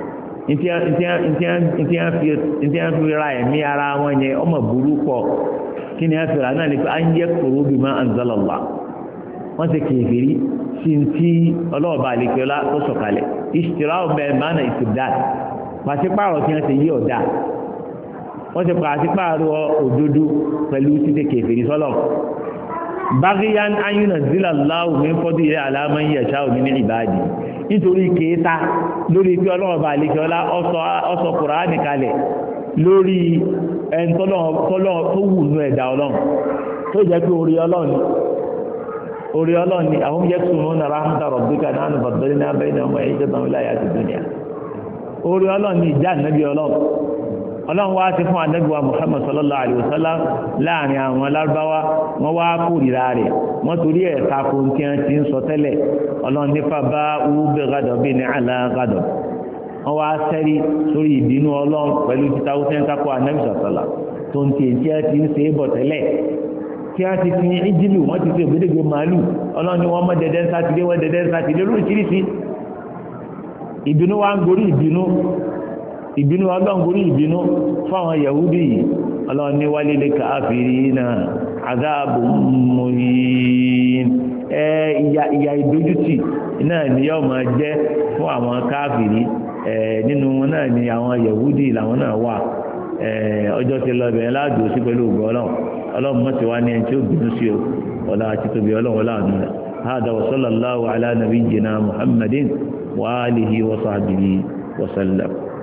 ntí wọ́n fi ra ẹ̀mí ara wọn yẹn ọmọ burú pọ̀ kí ni wọ́n fi ra náà ni pé à ń yẹ kúrú bí ma anzalallah wọ́n ti kèfèrí sí ti ọlọ́wọ́n bá alẹ́ kẹ́lá tó sọ̀kalẹ̀ ìṣtìrá ọ̀bẹ mánà ìṣìdá pàṣípààrọ̀ tí wọ́n ti yí ọ̀dà wọ́n ti pàṣípààrọ̀ òdodo pẹ̀lú títẹ kèfèrí sọ́lọ̀ bágíyán ayúnà zílà láwù ní fọ́dú ilẹ̀ aláàmọ́ yẹ̀ ṣáà ní ìbáàdì nítorí kéta lórí pé ọlọ́run bá lè kíọ́lá ọsọ Kùránì kalẹ̀ lórí ẹni tọ́lọ́ tó wù nú ẹ̀dá ọlọ́run tó jẹ́ pé orí ọlọ́run orí ọlọ́run ni àwọn yẹ́ tún mọ́nà rahmata rabbika náà nù bàbá náà bẹ́ẹ̀ ni ọmọ ẹ̀yìn tó tán láyé àti dúnìyà orí ọlọ́run ni ìjà nàbí ọlọ́run ọlọ́run wá ti fún ànábìwá Muhammad sallallahu alayhi wa sallam láàrin àwọn lárúbáwá wọ́n wá kórìíra rẹ̀ wọ́n torí ẹ̀ tako tí wọ́n ti ń sọ tẹ́lẹ̀ ọlọ́run nípa bá wúbẹ gàdọ̀ bí ní àlá gàdọ̀ wọ́n wá sẹ́rí sórí ìbínú ọlọ́run pẹ̀lú títa wúsẹ́ ń kápọ̀ ànábì sọ̀tọ̀là tó ń tiẹ̀ tí wọ́n ti ń ṣe é bọ̀ tẹ́lẹ̀ tí wọ́n ti fi ìjìlù wọ́n ti fi ògbédègbè màálù ọlọ́run ni wọ́n mọ́ dẹdẹ́ ń sátidé wọ́n dẹdẹ́ ń sátidé lóríṣiríṣi ìbínú wa ń gorí ìbínú ìbínú ọlọ́run gorí ìbínú fún àwọn Yahudi yìí ọlọ́run ní wálé lè káàfìrí náà àdáàbò mọ̀yìn ẹ ìyà ìdójútì náà ni yóò máa jẹ́ fún àwọn káàfìrí ẹ nínú wọn náà ni àwọn Yahudi làwọn náà wà ẹ ọjọ́ ti lọ bẹ̀rẹ̀ láàdó sí pẹ̀lú ògbọ́ ọlọ́run ọlọ́run mọ̀ sí wa ní ẹni tí ó bínú sí o ọlá àti tóbi ọlọ́run láàánú rẹ̀ hada wa sallallahu ala nabiyyina Muhammadin wa alihi wa sahbihi wa sallam.